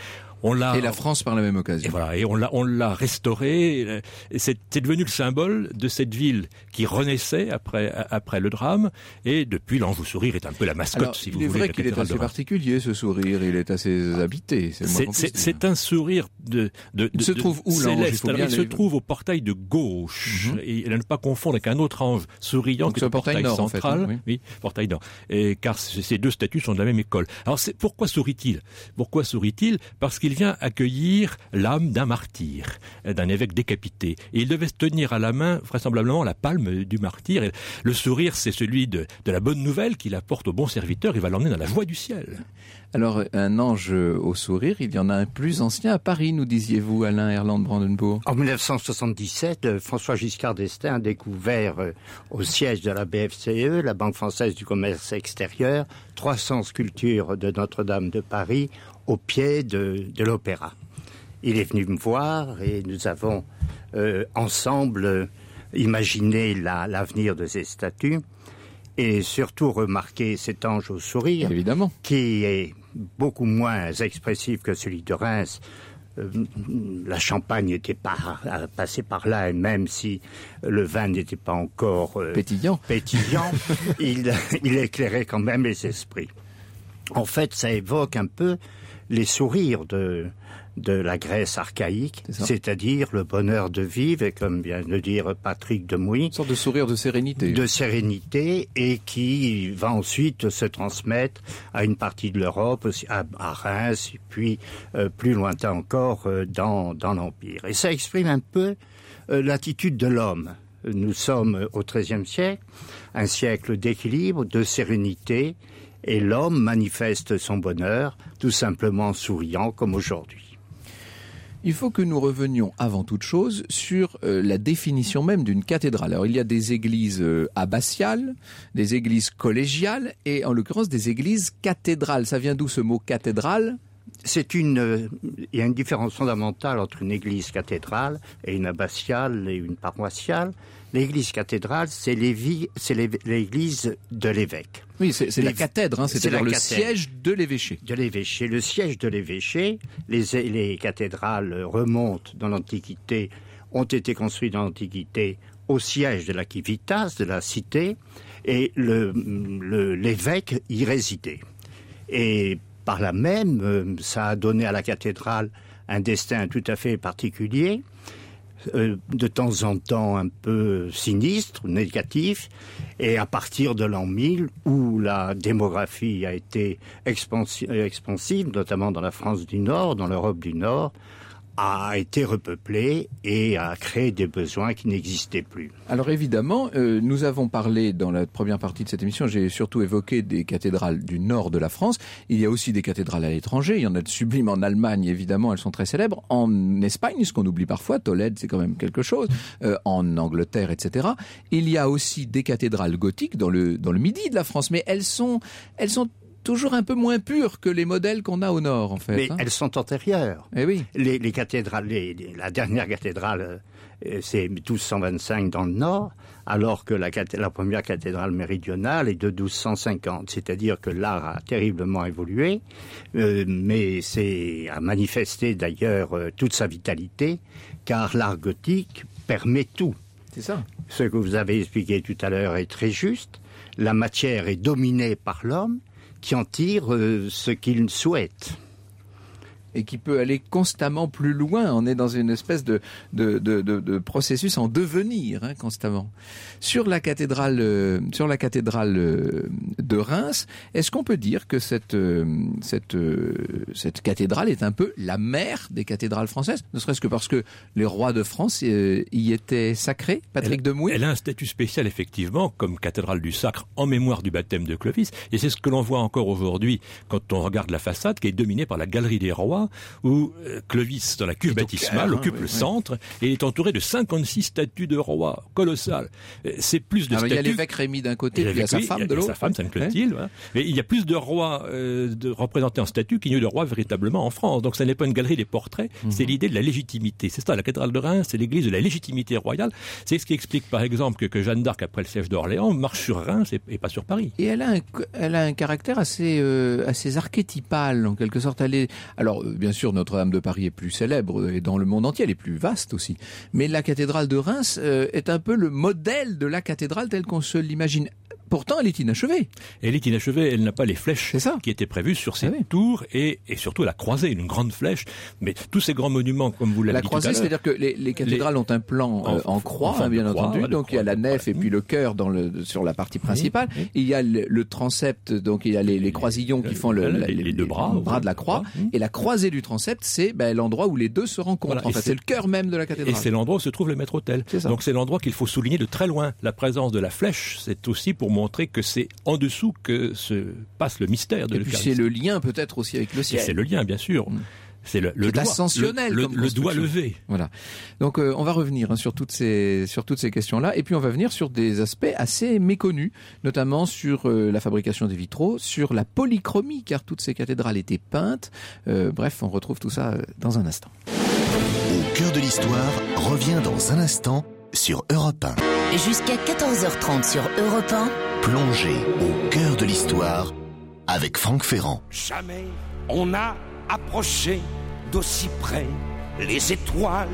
S5: On l'a,
S3: et la France par la même occasion.
S5: Et voilà, et on l'a, on l'a restauré. Et c'est, c'est devenu le symbole de cette ville qui renaissait après, après le drame. Et depuis, l'Ange au sourire est un peu la mascotte,
S3: Alors,
S5: si
S3: il
S5: vous
S3: est
S5: voulez.
S3: vrai qu'il est assez particulier, ce sourire. Il est assez habité. C'est,
S5: c'est, c'est, c'est un sourire de, de, de
S3: il se trouve où, l'ange?
S5: Céleste.
S3: Il, faut
S5: Alors,
S3: bien
S5: il
S3: les...
S5: se trouve au portail de gauche. Mm-hmm. Et à ne pas confondre avec un autre ange souriant
S3: Donc
S5: qui est au portail, portail
S3: nord,
S5: central.
S3: En fait, hein,
S5: oui. oui, portail nord. Et, car ces deux statues sont de la même école. Alors, c'est, pourquoi sourit-il? Pourquoi sourit-il? Parce qu'il vient accueillir l'âme d'un martyr, d'un évêque décapité. Et il devait tenir à la main, vraisemblablement, la palme du martyr. Et le sourire, c'est celui de, de la bonne nouvelle qu'il apporte au bon serviteur. Il va l'emmener dans la joie du ciel.
S3: Alors, un ange au sourire, il y en a un plus ancien à Paris, nous disiez-vous, Alain Erland Brandenburg.
S6: En dix-neuf cent soixante-dix-sept, François Giscard d'Estaing a découvert euh, au siège de la B F C E, la Banque française du commerce extérieur, trois cents sculptures de Notre-Dame de Paris au pied de, de l'Opéra. Il est venu me voir et nous avons euh, ensemble euh, imaginé la, l'avenir de ces statues et surtout remarqué cet ange au sourire,
S3: évidemment,
S6: qui est beaucoup moins expressif que celui de Reims. Euh, la Champagne n'était pas passée par là, et même si le vin n'était pas encore euh,
S3: pétillant,
S6: pétillant il, il éclairait quand même les esprits. En fait, ça évoque un peu les sourires de, de la Grèce archaïque, c'est c'est-à-dire le bonheur de vivre, et comme vient de le dire Patrick Demouy,
S3: une sorte de sourire de sérénité.
S6: De sérénité, et qui va ensuite se transmettre à une partie de l'Europe, à, à Reims, et puis euh, plus lointain encore euh, dans, dans l'Empire. Et ça exprime un peu euh, l'attitude de l'homme. Nous sommes au treizième siècle, un siècle d'équilibre, de sérénité, et l'homme manifeste son bonheur tout simplement en souriant comme aujourd'hui.
S3: Il faut que nous revenions avant toute chose sur euh, la définition même d'une cathédrale. Alors il y a des églises euh, abbatiales, des églises collégiales et en l'occurrence des églises cathédrales. Ça vient d'où ce mot cathédrale ?
S6: C'est une, euh, il y a une différence fondamentale entre une église cathédrale et une abbatiale et une paroissiale. L'église cathédrale, c'est, c'est l'église de l'évêque.
S3: Oui, c'est, c'est la cathèdre, hein, c'est-à-dire c'est le cathèdre. Siège de l'évêché.
S6: De l'évêché, le siège de l'évêché. Les, les cathédrales remontent dans l'Antiquité, ont été construites dans l'Antiquité au siège de la civitas, de la cité, et le, le, l'évêque y résidait. Et par là même, ça a donné à la cathédrale un destin tout à fait particulier, euh, de temps en temps un peu sinistre, négatif, et à partir de l'an mille, où la démographie a été expansi- expansive, notamment dans la France du Nord, dans l'Europe du Nord, a été repeuplée et a créé des besoins qui n'existaient plus.
S3: Alors évidemment, euh, nous avons parlé dans la première partie de cette émission, j'ai surtout évoqué des cathédrales du nord de la France. Il y a aussi des cathédrales à l'étranger, il y en a de sublimes en Allemagne, évidemment, elles sont très célèbres. En Espagne, ce qu'on oublie parfois, Tolède, c'est quand même quelque chose, euh, en Angleterre, et cetera. Il y a aussi des cathédrales gothiques dans le, dans le midi de la France, mais elles sont, elles sont toujours un peu moins pures que les modèles qu'on a au nord, en fait.
S6: Mais
S3: hein.
S6: elles sont antérieures.
S3: Eh oui.
S6: Les, les cathédrales, les, les, la dernière cathédrale, euh, c'est douze cent vingt-cinq dans le nord, alors que la, la première cathédrale méridionale est de douze cent cinquante. C'est-à-dire que l'art a terriblement évolué, euh, mais c'est a manifesté d'ailleurs euh, toute sa vitalité, car l'art gothique permet tout.
S3: C'est ça.
S6: Ce que vous avez expliqué tout à l'heure est très juste. La matière est dominée par l'homme, qui en tire euh, ce qu'il souhaite.
S3: Et qui peut aller constamment plus loin. On est dans une espèce de, de, de, de, de processus en devenir, hein, constamment. Sur la cathédrale, euh, sur la cathédrale euh, de Reims, est-ce qu'on peut dire que cette, euh, cette, euh, cette cathédrale est un peu la mère des cathédrales françaises, ne serait-ce que parce que les rois de France euh, y étaient sacrés, Patrick
S5: elle,
S3: Demouy?
S5: Elle a un statut spécial, effectivement, comme cathédrale du Sacre, en mémoire du baptême de Clovis. Et c'est ce que l'on voit encore aujourd'hui quand on regarde la façade, qui est dominée par la Galerie des Rois, où Clovis, dans la cuve baptismale,
S3: hein,
S5: occupe
S3: oui,
S5: le
S3: oui.
S5: centre et est entouré de cinquante-six statues de rois, colossales. C'est plus de
S3: Alors,
S5: statues...
S3: il y a l'évêque Rémy d'un côté,
S5: et
S3: puis il y a sa femme de l'autre.
S5: sa femme, Sainte-Clotilde. Ouais. Voilà. Mais il y a plus de rois euh, de, représentés en statue qu'il n'y a eu de rois véritablement en France. Donc ce n'est pas une galerie des portraits, mm-hmm. c'est l'idée de la légitimité. C'est ça, la cathédrale de Reims, c'est l'église de la légitimité royale. C'est ce qui explique, par exemple, que, que Jeanne d'Arc, après le siège d'Orléans, marche sur Reims et, et pas sur Paris.
S3: Et elle a un, elle a un caractère assez, euh, assez archétypal, en quelque sorte. Elle est, alors, bien sûr, Notre-Dame de Paris est plus célèbre et dans le monde entier, elle est plus vaste aussi. Mais la cathédrale de Reims euh, est un peu le modèle de la cathédrale telle qu'on se l'imagine. Pourtant, elle est inachevée.
S5: Elle est inachevée, elle n'a pas les flèches qui étaient prévues sur ses oui. tours et, et surtout la croisée, une grande flèche. Mais tous ces grands monuments, comme vous l'avez dit tout à l'heure...
S3: La croisée, c'est-à-dire que les, les cathédrales les... ont un plan euh, en, en croix, hein, bien croix, entendu. Ouais, donc il y a la nef et puis le chœur dans le, sur la partie principale. Oui, oui. Il y a le, le transept, donc il y a les, les croisillons qui font le,
S5: les, les, les deux bras,
S3: bras de la croix. Oui. Et la croisée du transept, c'est ben, l'endroit où les deux se rencontrent. Voilà, en fait, c'est le cœur même de la cathédrale.
S5: Et c'est l'endroit où se trouve le maître-autel. Donc c'est l'endroit qu'il faut souligner de très loin. La présence de la flèche, c'est aussi pour montrer que c'est en dessous que se passe le mystère de l'Eucharistie.
S3: Et puis c'est le lien peut-être aussi avec le ciel.
S5: Et c'est le lien, bien sûr. Mmh. C'est le, le doigt,
S3: ascensionnel,
S5: le, le, le doigt levé.
S3: Voilà. Donc euh, on va revenir hein, sur toutes ces sur toutes ces questions-là, et puis on va venir sur des aspects assez méconnus, notamment sur euh, la fabrication des vitraux, sur la polychromie, car toutes ces cathédrales étaient peintes. Euh, bref, on retrouve tout ça euh, dans un instant.
S1: Au cœur de l'histoire revient dans un instant sur Europe un.
S4: Jusqu'à quatorze heures trente sur Europe un.
S1: Plongez au cœur de l'histoire avec Franck Ferrand.
S7: Jamais on n'a approché d'aussi près les étoiles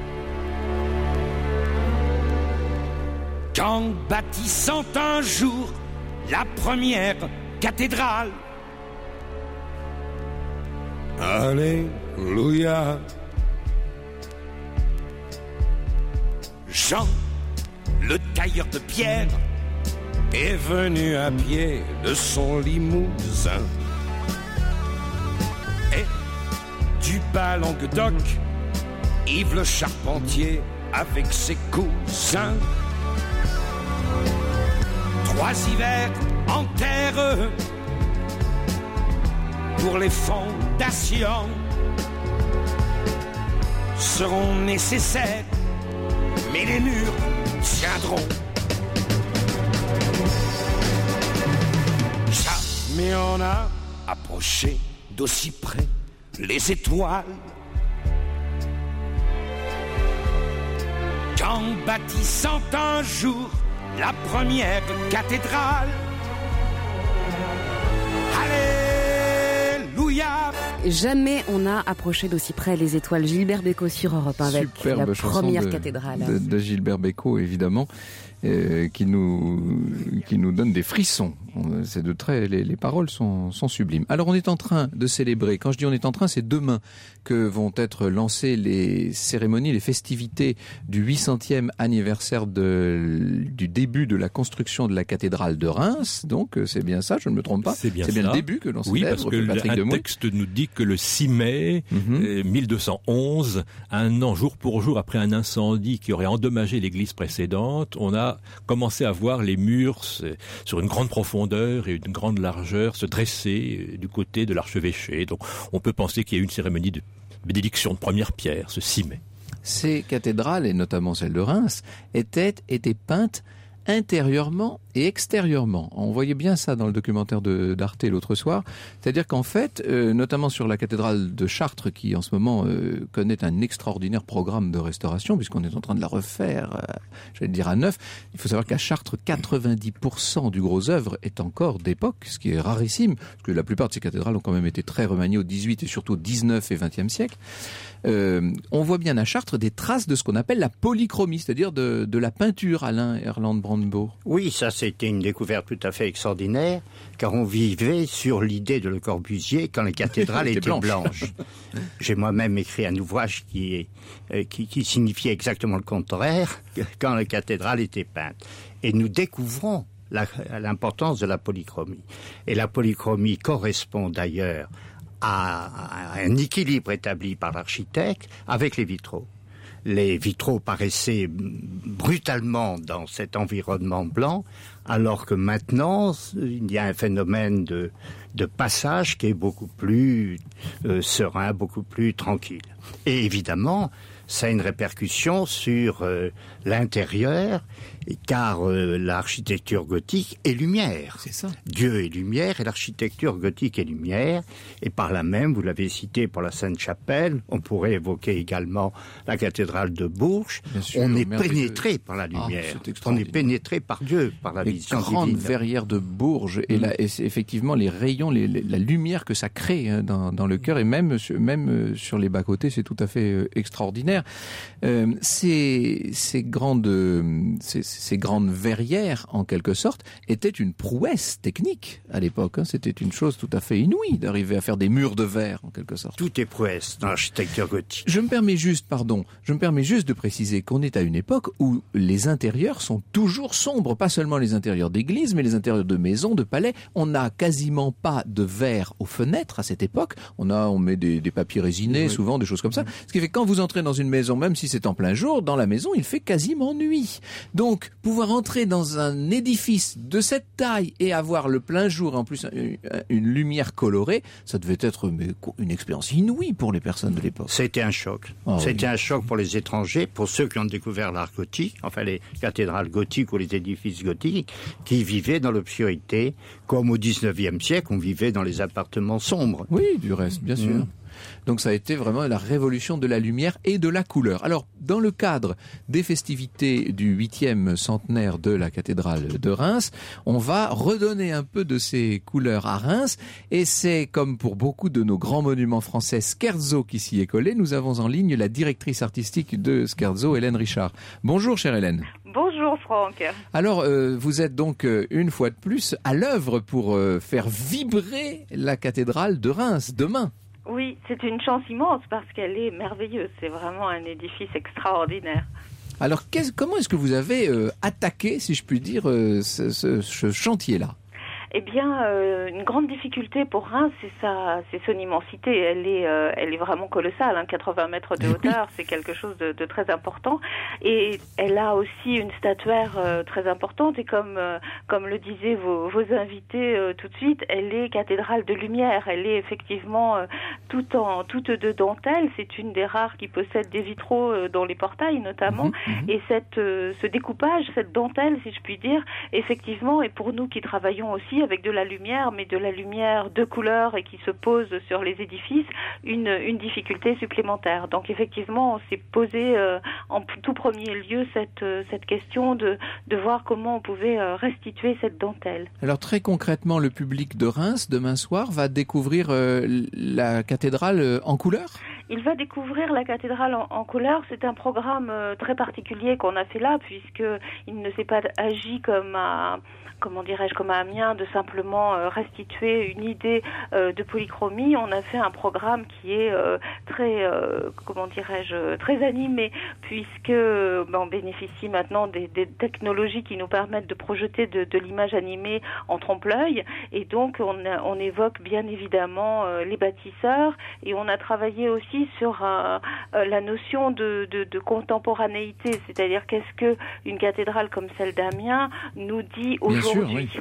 S7: qu'en bâtissant un jour la première cathédrale. Alléluia. Jean, le tailleur de pierre, est venu à pied de son limousin. Et du bas Languedoc, Yves le charpentier avec ses cousins. Trois hivers en terre pour les fondations seront nécessaires, mais les murs tiendront. Jamais on a approché d'aussi près les étoiles qu'en bâtissant un jour la première cathédrale. Alléluia.
S2: Jamais on a approché d'aussi près les étoiles. Gilbert Bécaud sur Europe un avec
S3: Superbe
S2: la première
S3: de,
S2: cathédrale.
S3: De, de Gilbert Bécaud, évidemment, euh, qui nous qui nous donne des frissons. C'est de très, les, les paroles sont, sont sublimes. Alors on est en train de célébrer. Quand je dis on est en train, c'est demain que vont être lancées les cérémonies, les festivités du huit centième anniversaire de, du début de la construction de la cathédrale de Reims. Donc c'est bien ça, je ne me trompe pas.
S5: C'est bien,
S3: c'est bien
S5: le
S3: début que l'on
S5: oui,
S3: célèbre.
S5: Oui, parce que le, un texte nous dit que le six mai mm-hmm. mille deux cent onze, un an jour pour jour après un incendie qui aurait endommagé l'église précédente, on a commencé à voir les murs sur une grande profondeur et une grande largeur se dresser du côté de l'archevêché. Donc on peut penser qu'il y a eu une cérémonie de bénédiction de première pierre ce six mai.
S3: Ces cathédrales, et notamment celle de Reims, étaient, étaient peintes intérieurement et extérieurement. On voyait bien ça dans le documentaire de d'Arte l'autre soir. C'est-à-dire qu'en fait, euh, notamment sur la cathédrale de Chartres, qui en ce moment euh, connaît un extraordinaire programme de restauration, puisqu'on est en train de la refaire, euh, j'allais dire à neuf, il faut savoir qu'à Chartres, quatre-vingt-dix pour cent du gros œuvre est encore d'époque, ce qui est rarissime, parce que la plupart de ces cathédrales ont quand même été très remaniées au dix-huit et surtout au dix-neuf et vingtième siècle. Euh, on voit bien à Chartres des traces de ce qu'on appelle la polychromie, c'est-à-dire de, de la peinture, Alain Erland Brandebourg.
S6: Oui, ça c'était une découverte tout à fait extraordinaire, car on vivait sur l'idée de Le Corbusier quand les cathédrales étaient blanches. blanches. J'ai moi-même écrit un ouvrage qui, est, euh, qui, qui signifiait exactement le contraire, quand les cathédrales étaient peintes. Et nous découvrons la, l'importance de la polychromie. Et la polychromie correspond d'ailleurs à un équilibre établi par l'architecte avec les vitraux. Les vitraux paraissaient brutalement dans cet environnement blanc, alors que maintenant, il y a un phénomène de, de passage qui est beaucoup plus euh, serein, beaucoup plus tranquille. Et évidemment, ça a une répercussion sur euh, l'intérieur, car euh, l'architecture gothique est lumière.
S3: C'est ça.
S6: Dieu est lumière et l'architecture gothique est lumière. Et par là même, vous l'avez cité pour la Sainte-Chapelle, on pourrait évoquer également la cathédrale de Bourges. Sûr, on est pénétré par la lumière. Ah, on est pénétré par Dieu, par la vision. bénédiction
S3: grande
S6: divine.
S3: verrière de Bourges et,
S6: Mmh.
S3: la, et c'est effectivement les rayons, les, les, la lumière que ça crée hein, dans, dans le cœur et même, même euh, sur les bas-côtés, c'est tout à fait euh, extraordinaire. Euh, ces, ces, grandes, euh, ces, ces grandes verrières, en quelque sorte, étaient une prouesse technique à l'époque. Hein. C'était une chose tout à fait inouïe d'arriver à faire des murs de verre, en quelque sorte.
S6: Tout est prouesse dans l'architecture gothique.
S3: Je me permets juste, pardon, je me permets juste de préciser qu'on est à une époque où les intérieurs sont toujours sombres, pas seulement les intérieurs d'églises, mais les intérieurs de maisons, de palais. On n'a quasiment pas de verre aux fenêtres à cette époque. On a, on met des, des papiers résinés, oui. souvent des choses comme ça. Ce qui fait que quand vous entrez dans une maison, même si c'est en plein jour, dans la maison, il fait quasiment nuit. Donc, pouvoir entrer dans un édifice de cette taille et avoir le plein jour, en plus une lumière colorée, ça devait être mais, une expérience inouïe pour les personnes de l'époque.
S6: C'était un choc. Oh, C'était oui. un choc pour les étrangers, pour ceux qui ont découvert l'art gothique, enfin les cathédrales gothiques ou les édifices gothiques, qui vivaient dans l'obscurité, comme au dix-neuvième siècle, on vivait dans les appartements sombres.
S3: Oui, du reste, bien sûr. Mmh. Donc ça a été vraiment la révolution de la lumière et de la couleur. Alors, dans le cadre des festivités du huitième centenaire de la cathédrale de Reims, on va redonner un peu de ces couleurs à Reims. Et c'est comme pour beaucoup de nos grands monuments français, Scherzo qui s'y est collé. Nous avons en ligne la directrice artistique de Scherzo, Hélène Richard. Bonjour, chère Hélène.
S8: Bonjour Franck.
S3: Alors, euh, vous êtes donc euh, une fois de plus à l'œuvre pour euh, faire vibrer la cathédrale de Reims demain.
S8: Oui, c'est une chance immense parce qu'elle est merveilleuse. C'est vraiment un édifice extraordinaire.
S3: Alors, comment est-ce que vous avez euh, attaqué, si je puis dire, euh, ce, ce, ce chantier-là ?
S8: Eh bien, euh, une grande difficulté pour Reims, c'est sa, c'est son immensité. Elle est, euh, elle est vraiment colossale. Hein, quatre-vingts mètres de hauteur, c'est quelque chose de, de très important. Et elle a aussi une statuaire euh, très importante. Et comme, euh, comme le disaient vos, vos invités euh, tout de suite, elle est cathédrale de lumière. Elle est effectivement euh, tout en, toute de dentelle. C'est une des rares qui possède des vitraux euh, dans les portails, notamment. Mmh, mmh. Et cette, euh, ce découpage, cette dentelle, si je puis dire, effectivement, et pour nous qui travaillons aussi avec de la lumière, mais de la lumière de couleur et qui se pose sur les édifices, une, une difficulté supplémentaire. Donc effectivement, on s'est posé euh, en tout premier lieu cette, cette question de, de voir comment on pouvait euh, restituer cette dentelle.
S3: Alors très concrètement, le public de Reims, demain soir, va découvrir euh, la cathédrale en couleur ?
S8: Il va découvrir la cathédrale en, en couleur. C'est un programme euh, très particulier qu'on a fait là, puisqu'il ne s'est pas agi comme à... comment dirais-je, comme à Amiens, de simplement euh, restituer une idée euh, de polychromie. On a fait un programme qui est euh, très, euh, comment dirais-je, très animé, puisque ben, on bénéficie maintenant des, des technologies qui nous permettent de projeter de, de l'image animée en trompe-l'œil. Et donc, on, a, on évoque bien évidemment euh, les bâtisseurs, et on a travaillé aussi sur euh, euh, la notion de, de, de contemporanéité, c'est-à-dire qu'est-ce que une cathédrale comme celle d'Amiens nous dit aujourd'hui.
S3: Sûr, oui.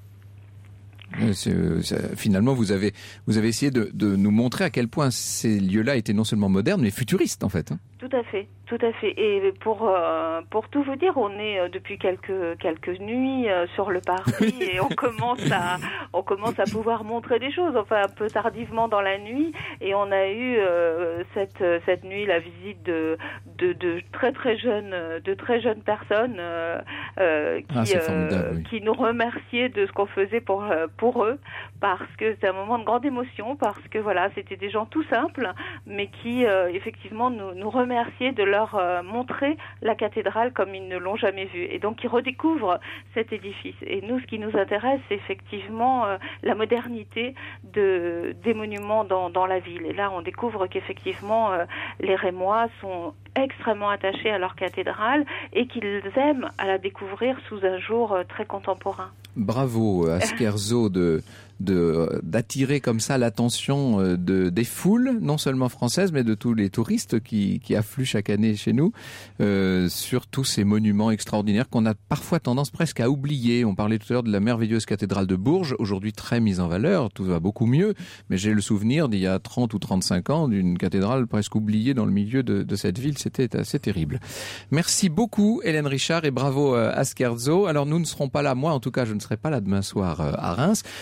S3: C'est, c'est, finalement, vous avez, vous avez essayé de, de nous montrer à quel point ces lieux-là étaient non seulement modernes, mais futuristes, en fait. Hein.
S8: Tout à fait, tout à fait. Et pour euh, pour tout vous dire, on est euh, depuis quelques quelques nuits euh, sur le parvis et on commence à on commence à pouvoir montrer des choses. Enfin, un peu tardivement dans la nuit, et on a eu euh, cette cette nuit la visite de de, de très très jeunes de très jeunes personnes euh, euh, qui
S3: ah,
S8: euh,
S3: oui.
S8: qui nous remerciaient de ce qu'on faisait pour pour eux, parce que c'est un moment de grande émotion, parce que voilà, c'était des gens tout simples, mais qui euh, effectivement nous nous remerciaient Remercier de leur euh, montrer la cathédrale comme ils ne l'ont jamais vue. Et donc, ils redécouvrent cet édifice. Et nous, ce qui nous intéresse, c'est effectivement euh, la modernité de, des monuments dans, dans la ville. Et là, on découvre qu'effectivement, euh, les Rémois sont extrêmement attachés à leur cathédrale et qu'ils aiment à la découvrir sous un jour euh, très contemporain.
S3: Bravo à Scherzo de... De, d'attirer comme ça l'attention de, des foules, non seulement françaises, mais de tous les touristes qui, qui affluent chaque année chez nous, euh, sur tous ces monuments extraordinaires qu'on a parfois tendance presque à oublier. On parlait tout à l'heure de la merveilleuse cathédrale de Bourges, aujourd'hui très mise en valeur, tout va beaucoup mieux, mais j'ai le souvenir d'il y a trente ou trente-cinq ans d'une cathédrale presque oubliée dans le milieu de, de cette ville. C'était assez terrible. Merci beaucoup Hélène Richard et bravo à Scherzo. Alors nous ne serons pas là, moi en tout cas je ne serai pas là demain soir à Reims. Euh,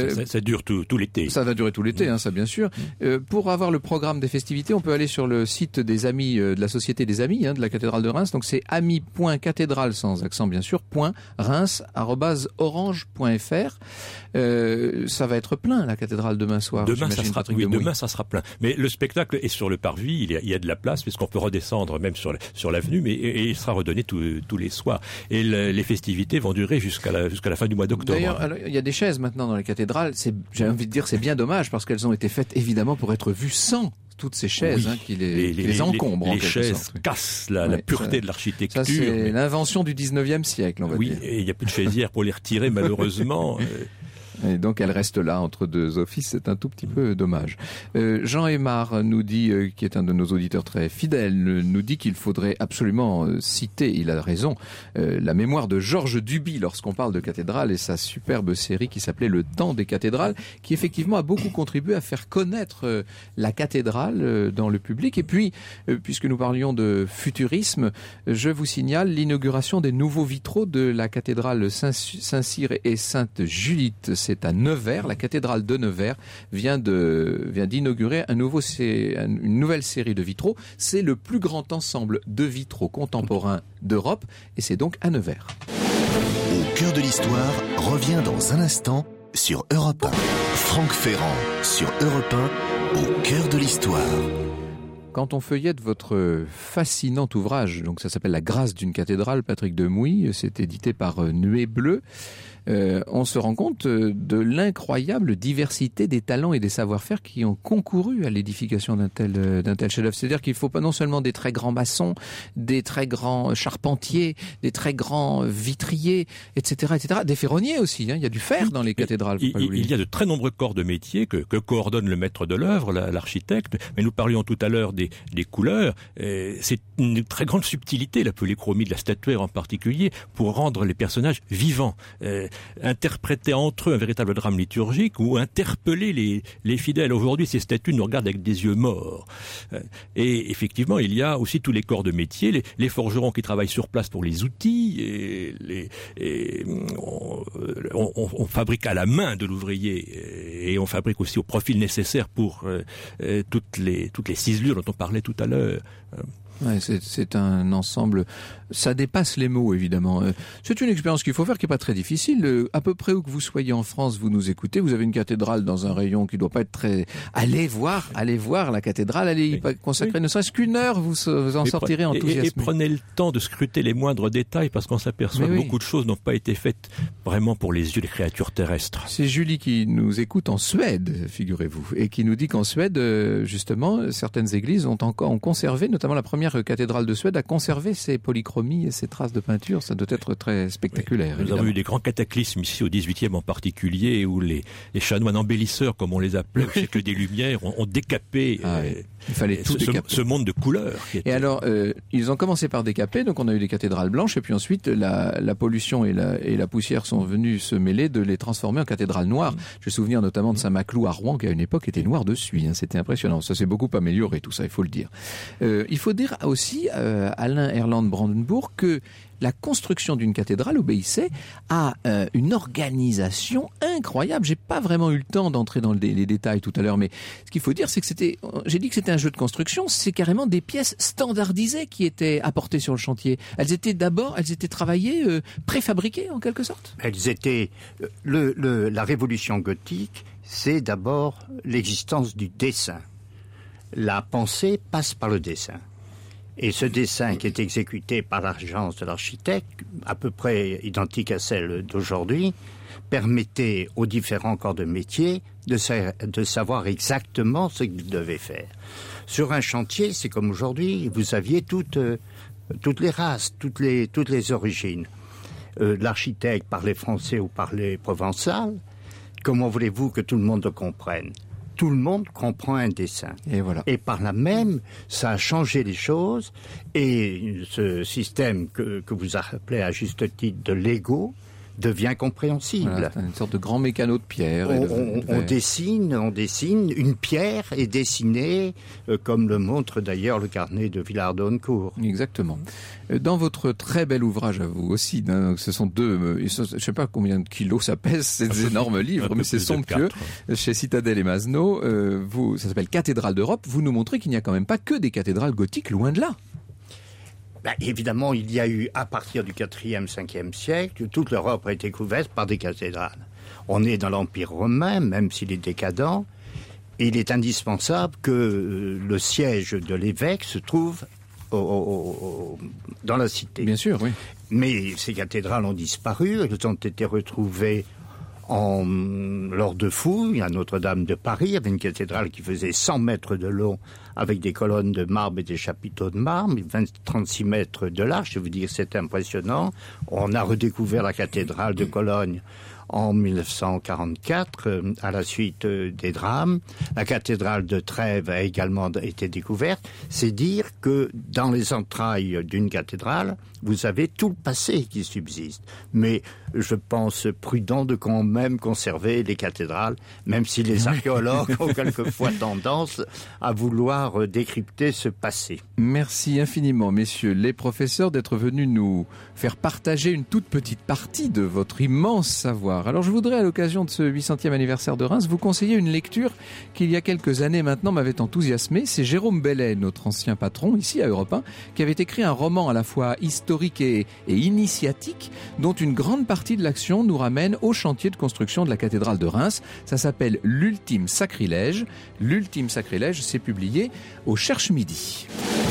S5: Euh, ça, ça dure tout, tout l'été.
S3: Ça va durer tout l'été, hein, ça bien sûr. Euh, pour avoir le programme des festivités, on peut aller sur le site des amis, euh, de la Société des Amis, hein, de la cathédrale de Reims. Donc c'est amis point cathédrale, sans accent bien sûr, point reims arobase orange point f r. Euh, ça va être plein, la cathédrale, demain soir.
S5: Demain, ça sera, oui,
S3: de
S5: demain, ça sera plein. Mais le spectacle est sur le parvis, il y a, il y a de la place, puisqu'on peut redescendre même sur, sur l'avenue, mais et, et il sera redonné tous, tous les soirs. Et le, les festivités vont durer jusqu'à la, jusqu'à la fin du mois d'octobre.
S3: D'ailleurs, alors, il y a des chaises maintenant dans les cathédrales. C'est, j'ai envie de dire, c'est bien dommage, parce qu'elles ont été faites évidemment pour être vues sans toutes ces chaises, oui, hein, qui les,
S5: les,
S3: qui les encombrent.
S5: Les,
S3: en
S5: les chaises
S3: sorte.
S5: cassent la,
S3: ouais,
S5: la pureté
S3: ça,
S5: de l'architecture.
S3: Ça, c'est mais... l'invention du dix-neuvième siècle, on va
S5: oui,
S3: dire.
S5: Oui, et il n'y a plus de chaisière pour les retirer, malheureusement.
S3: Et donc elle reste là entre deux offices, c'est un tout petit peu dommage. Euh, Jean Aymar nous dit, euh, qui est un de nos auditeurs très fidèles, nous dit qu'il faudrait absolument euh, citer, il a raison, euh, la mémoire de Georges Duby lorsqu'on parle de cathédrale et sa superbe série qui s'appelait Le Temps des cathédrales, qui effectivement a beaucoup contribué à faire connaître euh, la cathédrale euh, dans le public. Et puis, euh, puisque nous parlions de futurisme, je vous signale l'inauguration des nouveaux vitraux de la cathédrale Saint-Cyr et Sainte-Julite. C'est à Nevers, la cathédrale de Nevers vient de vient d'inaugurer un nouveau une nouvelle série de vitraux. C'est le plus grand ensemble de vitraux contemporains d'Europe et c'est donc à Nevers.
S1: Au cœur de l'histoire revient dans un instant sur Europe un. Franck Ferrand sur Europe un, au cœur de l'histoire.
S3: Quand on feuillette votre fascinant ouvrage, donc ça s'appelle La grâce d'une cathédrale, Patrick Demouy, c'est édité par Nuée Bleue. Euh, on se rend compte de l'incroyable diversité des talents et des savoir-faire qui ont concouru à l'édification d'un tel, d'un tel chef-d'œuvre. C'est-à-dire qu'il ne faut pas non seulement des très grands maçons, des très grands charpentiers, des très grands vitriers, et cetera, et cetera. Des ferronniers aussi, hein. Il y a du fer dans les cathédrales.
S5: Il, il, il y a de très nombreux corps de métier que, que coordonne le maître de l'œuvre, la, l'architecte. Mais nous parlions tout à l'heure des, des couleurs. Euh, c'est une très grande subtilité, la polychromie de la statuaire en particulier, pour rendre les personnages vivants. Euh, interpréter entre eux un véritable drame liturgique ou interpeller les, les fidèles. Aujourd'hui, ces statues nous regardent avec des yeux morts. Et effectivement, il y a aussi tous les corps de métier, les, les forgerons qui travaillent sur place pour les outils, et les, et on, on, on fabrique à la main de l'ouvrier, et on fabrique aussi au profil nécessaire pour euh, toutes les, toutes les ciselures dont on parlait tout à l'heure.
S3: Ouais, c'est, c'est un ensemble, ça dépasse les mots évidemment. C'est une expérience qu'il faut faire qui est pas très difficile. À peu près où que vous soyez en France, vous nous écoutez, vous avez une cathédrale dans un rayon qui doit pas être très... Allez voir, allez voir la cathédrale, allez y oui. consacrer oui. ne serait-ce qu'une heure, vous, vous en et sortirez enthousiasmé.
S5: Et, et prenez le temps de scruter les moindres détails parce qu'on s'aperçoit Mais que oui. beaucoup de choses n'ont pas été faites vraiment pour les yeux des créatures terrestres.
S3: C'est Julie qui nous écoute en Suède, figurez-vous, et qui nous dit qu'en Suède, justement, certaines églises ont encore ont conservé, notamment la première cathédrale de Suède a conservé ses polychromies et ses traces de peinture. Ça doit être très spectaculaire.
S5: Oui, nous avons eu des grands cataclysmes ici au dix-huitième en particulier où les, les chanoines embellisseurs, comme on les appelait au siècle des Lumières, ont, ont décapé
S3: ah,
S5: euh,
S3: oui. Il fallait tout
S5: ce,
S3: décaper.
S5: ce monde de couleurs.
S3: Et était... alors, euh, ils ont commencé par décaper, donc on a eu des cathédrales blanches, et puis ensuite la, la pollution et la, et la poussière sont venues se mêler de les transformer en cathédrales noires. Mmh. Je me souviens notamment de Saint-Maclou à Rouen, qui à une époque était noir de suie. Hein. C'était impressionnant. Ça s'est beaucoup amélioré, tout ça, il faut le dire. Euh, il faut dire aussi, euh, Alain Erland Brandenburg, que la construction d'une cathédrale obéissait à euh, une organisation incroyable. J'ai pas vraiment eu le temps d'entrer dans le dé- les détails tout à l'heure, mais ce qu'il faut dire, c'est que c'était, j'ai dit que c'était un jeu de construction, c'est carrément des pièces standardisées qui étaient apportées sur le chantier. Elles étaient d'abord, elles étaient travaillées, euh, préfabriquées en quelque sorte.
S6: Elles étaient, le, le, la révolution gothique, c'est d'abord l'existence du dessin. La pensée passe par le dessin. Et ce dessin qui est exécuté par l'agence de l'architecte, à peu près identique à celle d'aujourd'hui, permettait aux différents corps de métier de, sa- de savoir exactement ce qu'ils devaient faire. Sur un chantier, c'est comme aujourd'hui, vous aviez toutes, euh, toutes les races, toutes les, toutes les origines. Euh, l'architecte parlait français ou parlait provençal. Comment voulez-vous que tout le monde le comprenne ? Tout le monde comprend un dessin.
S3: Et voilà.
S6: Et par là même, ça a changé les choses. Et ce système que, que vous appelez à juste titre de Lego devient compréhensible.
S3: Voilà, une sorte de grand mécano de pierre.
S6: On,
S3: et de,
S6: on,
S3: de
S6: on dessine, on dessine, une pierre est dessinée, euh, comme le montre d'ailleurs le carnet de Villard-d'Auncourt.
S3: Exactement. Dans votre très bel ouvrage à vous aussi, hein, ce sont deux, je ne sais pas combien de kilos ça pèse, ces énormes livres, mais c'est somptueux, chez Citadel et Masneau, euh, vous, ça s'appelle Cathédrale d'Europe, vous nous montrez qu'il n'y a quand même pas que des cathédrales gothiques, loin de là.
S6: Ben, évidemment, il y a eu, à partir du quatrième, cinquième siècle, toute l'Europe a été couverte par des cathédrales. On est dans l'Empire romain, même s'il est décadent, et il est indispensable que euh, le siège de l'évêque se trouve au, au, au, dans la cité.
S3: Bien sûr, oui.
S6: Mais ces cathédrales ont disparu, elles ont été retrouvées en, lors de fouilles. À Notre-Dame de Paris, il y avait une cathédrale qui faisait cent mètres de long, avec des colonnes de marbre et des chapiteaux de marbre, vingt, trente-six mètres de large, je veux dire, c'est impressionnant. On a redécouvert la cathédrale de Cologne en mille neuf cent quarante-quatre, euh, à la suite euh, des drames. La cathédrale de Trèves a également été découverte. C'est dire que dans les entrailles d'une cathédrale, vous avez tout le passé qui subsiste. Mais je pense prudent de quand même conserver les cathédrales, même si les archéologues ont quelquefois tendance à vouloir euh, décrypter ce passé.
S3: Merci infiniment, messieurs les professeurs, d'être venus nous faire partager une toute petite partie de votre immense savoir. Alors je voudrais, à l'occasion de ce huit centième anniversaire de Reims, vous conseiller une lecture qui, il y a quelques années maintenant, m'avait enthousiasmé. C'est Jérôme Bellet, notre ancien patron, ici à Europe un, qui avait écrit un roman à la fois historique et, et initiatique, dont une grande partie de l'action nous ramène au chantier de construction de la cathédrale de Reims. Ça s'appelle L'Ultime Sacrilège. L'Ultime Sacrilège, c'est publié au Cherche Midi.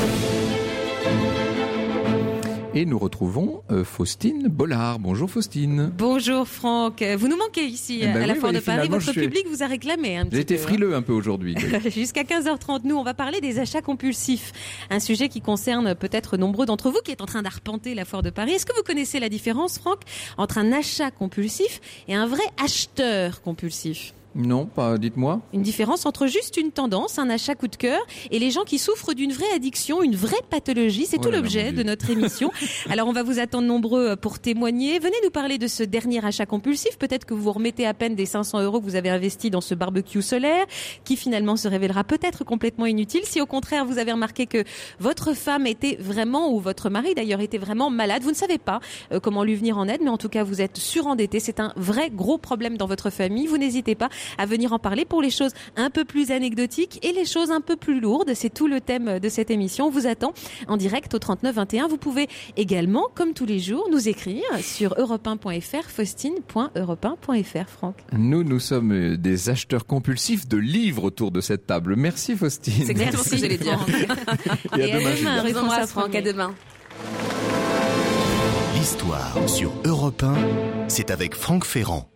S3: Et nous retrouvons euh, Faustine Bollard. Bonjour Faustine.
S9: Bonjour Franck. Vous nous manquez ici eh ben à la oui, Foire oui, de Paris. Votre
S3: suis...
S9: public vous a réclamé un petit peu.
S3: J'ai été frileux un peu aujourd'hui.
S9: Jusqu'à quinze heures trente, nous, on va parler des achats compulsifs. Un sujet qui concerne peut-être nombreux d'entre vous qui est en train d'arpenter la Foire de Paris. Est-ce que vous connaissez la différence, Franck, entre un achat compulsif et un vrai acheteur compulsif ?
S3: Non, pas, dites-moi.
S9: Une différence entre juste une tendance, un achat coup de cœur, et les gens qui souffrent d'une vraie addiction, une vraie pathologie. C'est oh tout là l'objet de notre émission. Alors on va vous attendre nombreux pour témoigner. Venez nous parler de ce dernier achat compulsif. Peut-être que vous vous remettez à peine des cinq cents euros que vous avez investis dans ce barbecue solaire, qui finalement se révélera peut-être complètement inutile. Si au contraire vous avez remarqué que votre femme était vraiment, ou votre mari d'ailleurs était vraiment malade, vous ne savez pas euh, comment lui venir en aide, mais en tout cas vous êtes surendetté. C'est un vrai gros problème dans votre famille. Vous n'hésitez pas à venir en parler pour les choses un peu plus anecdotiques et les choses un peu plus lourdes. C'est tout le thème de cette émission. On vous attend en direct au trente-neuf vingt et un. Vous pouvez également, comme tous les jours, nous écrire sur europe un point f r, faustine point europe un point f r, Franck.
S3: Nous, nous sommes des acheteurs compulsifs de livres autour de cette table. Merci Faustine.
S2: C'est exactement ce que j'allais dire.
S3: Et à demain,
S2: demain Réponse Franck, à demain.
S1: L'histoire sur Europe un, c'est avec Franck Ferrand.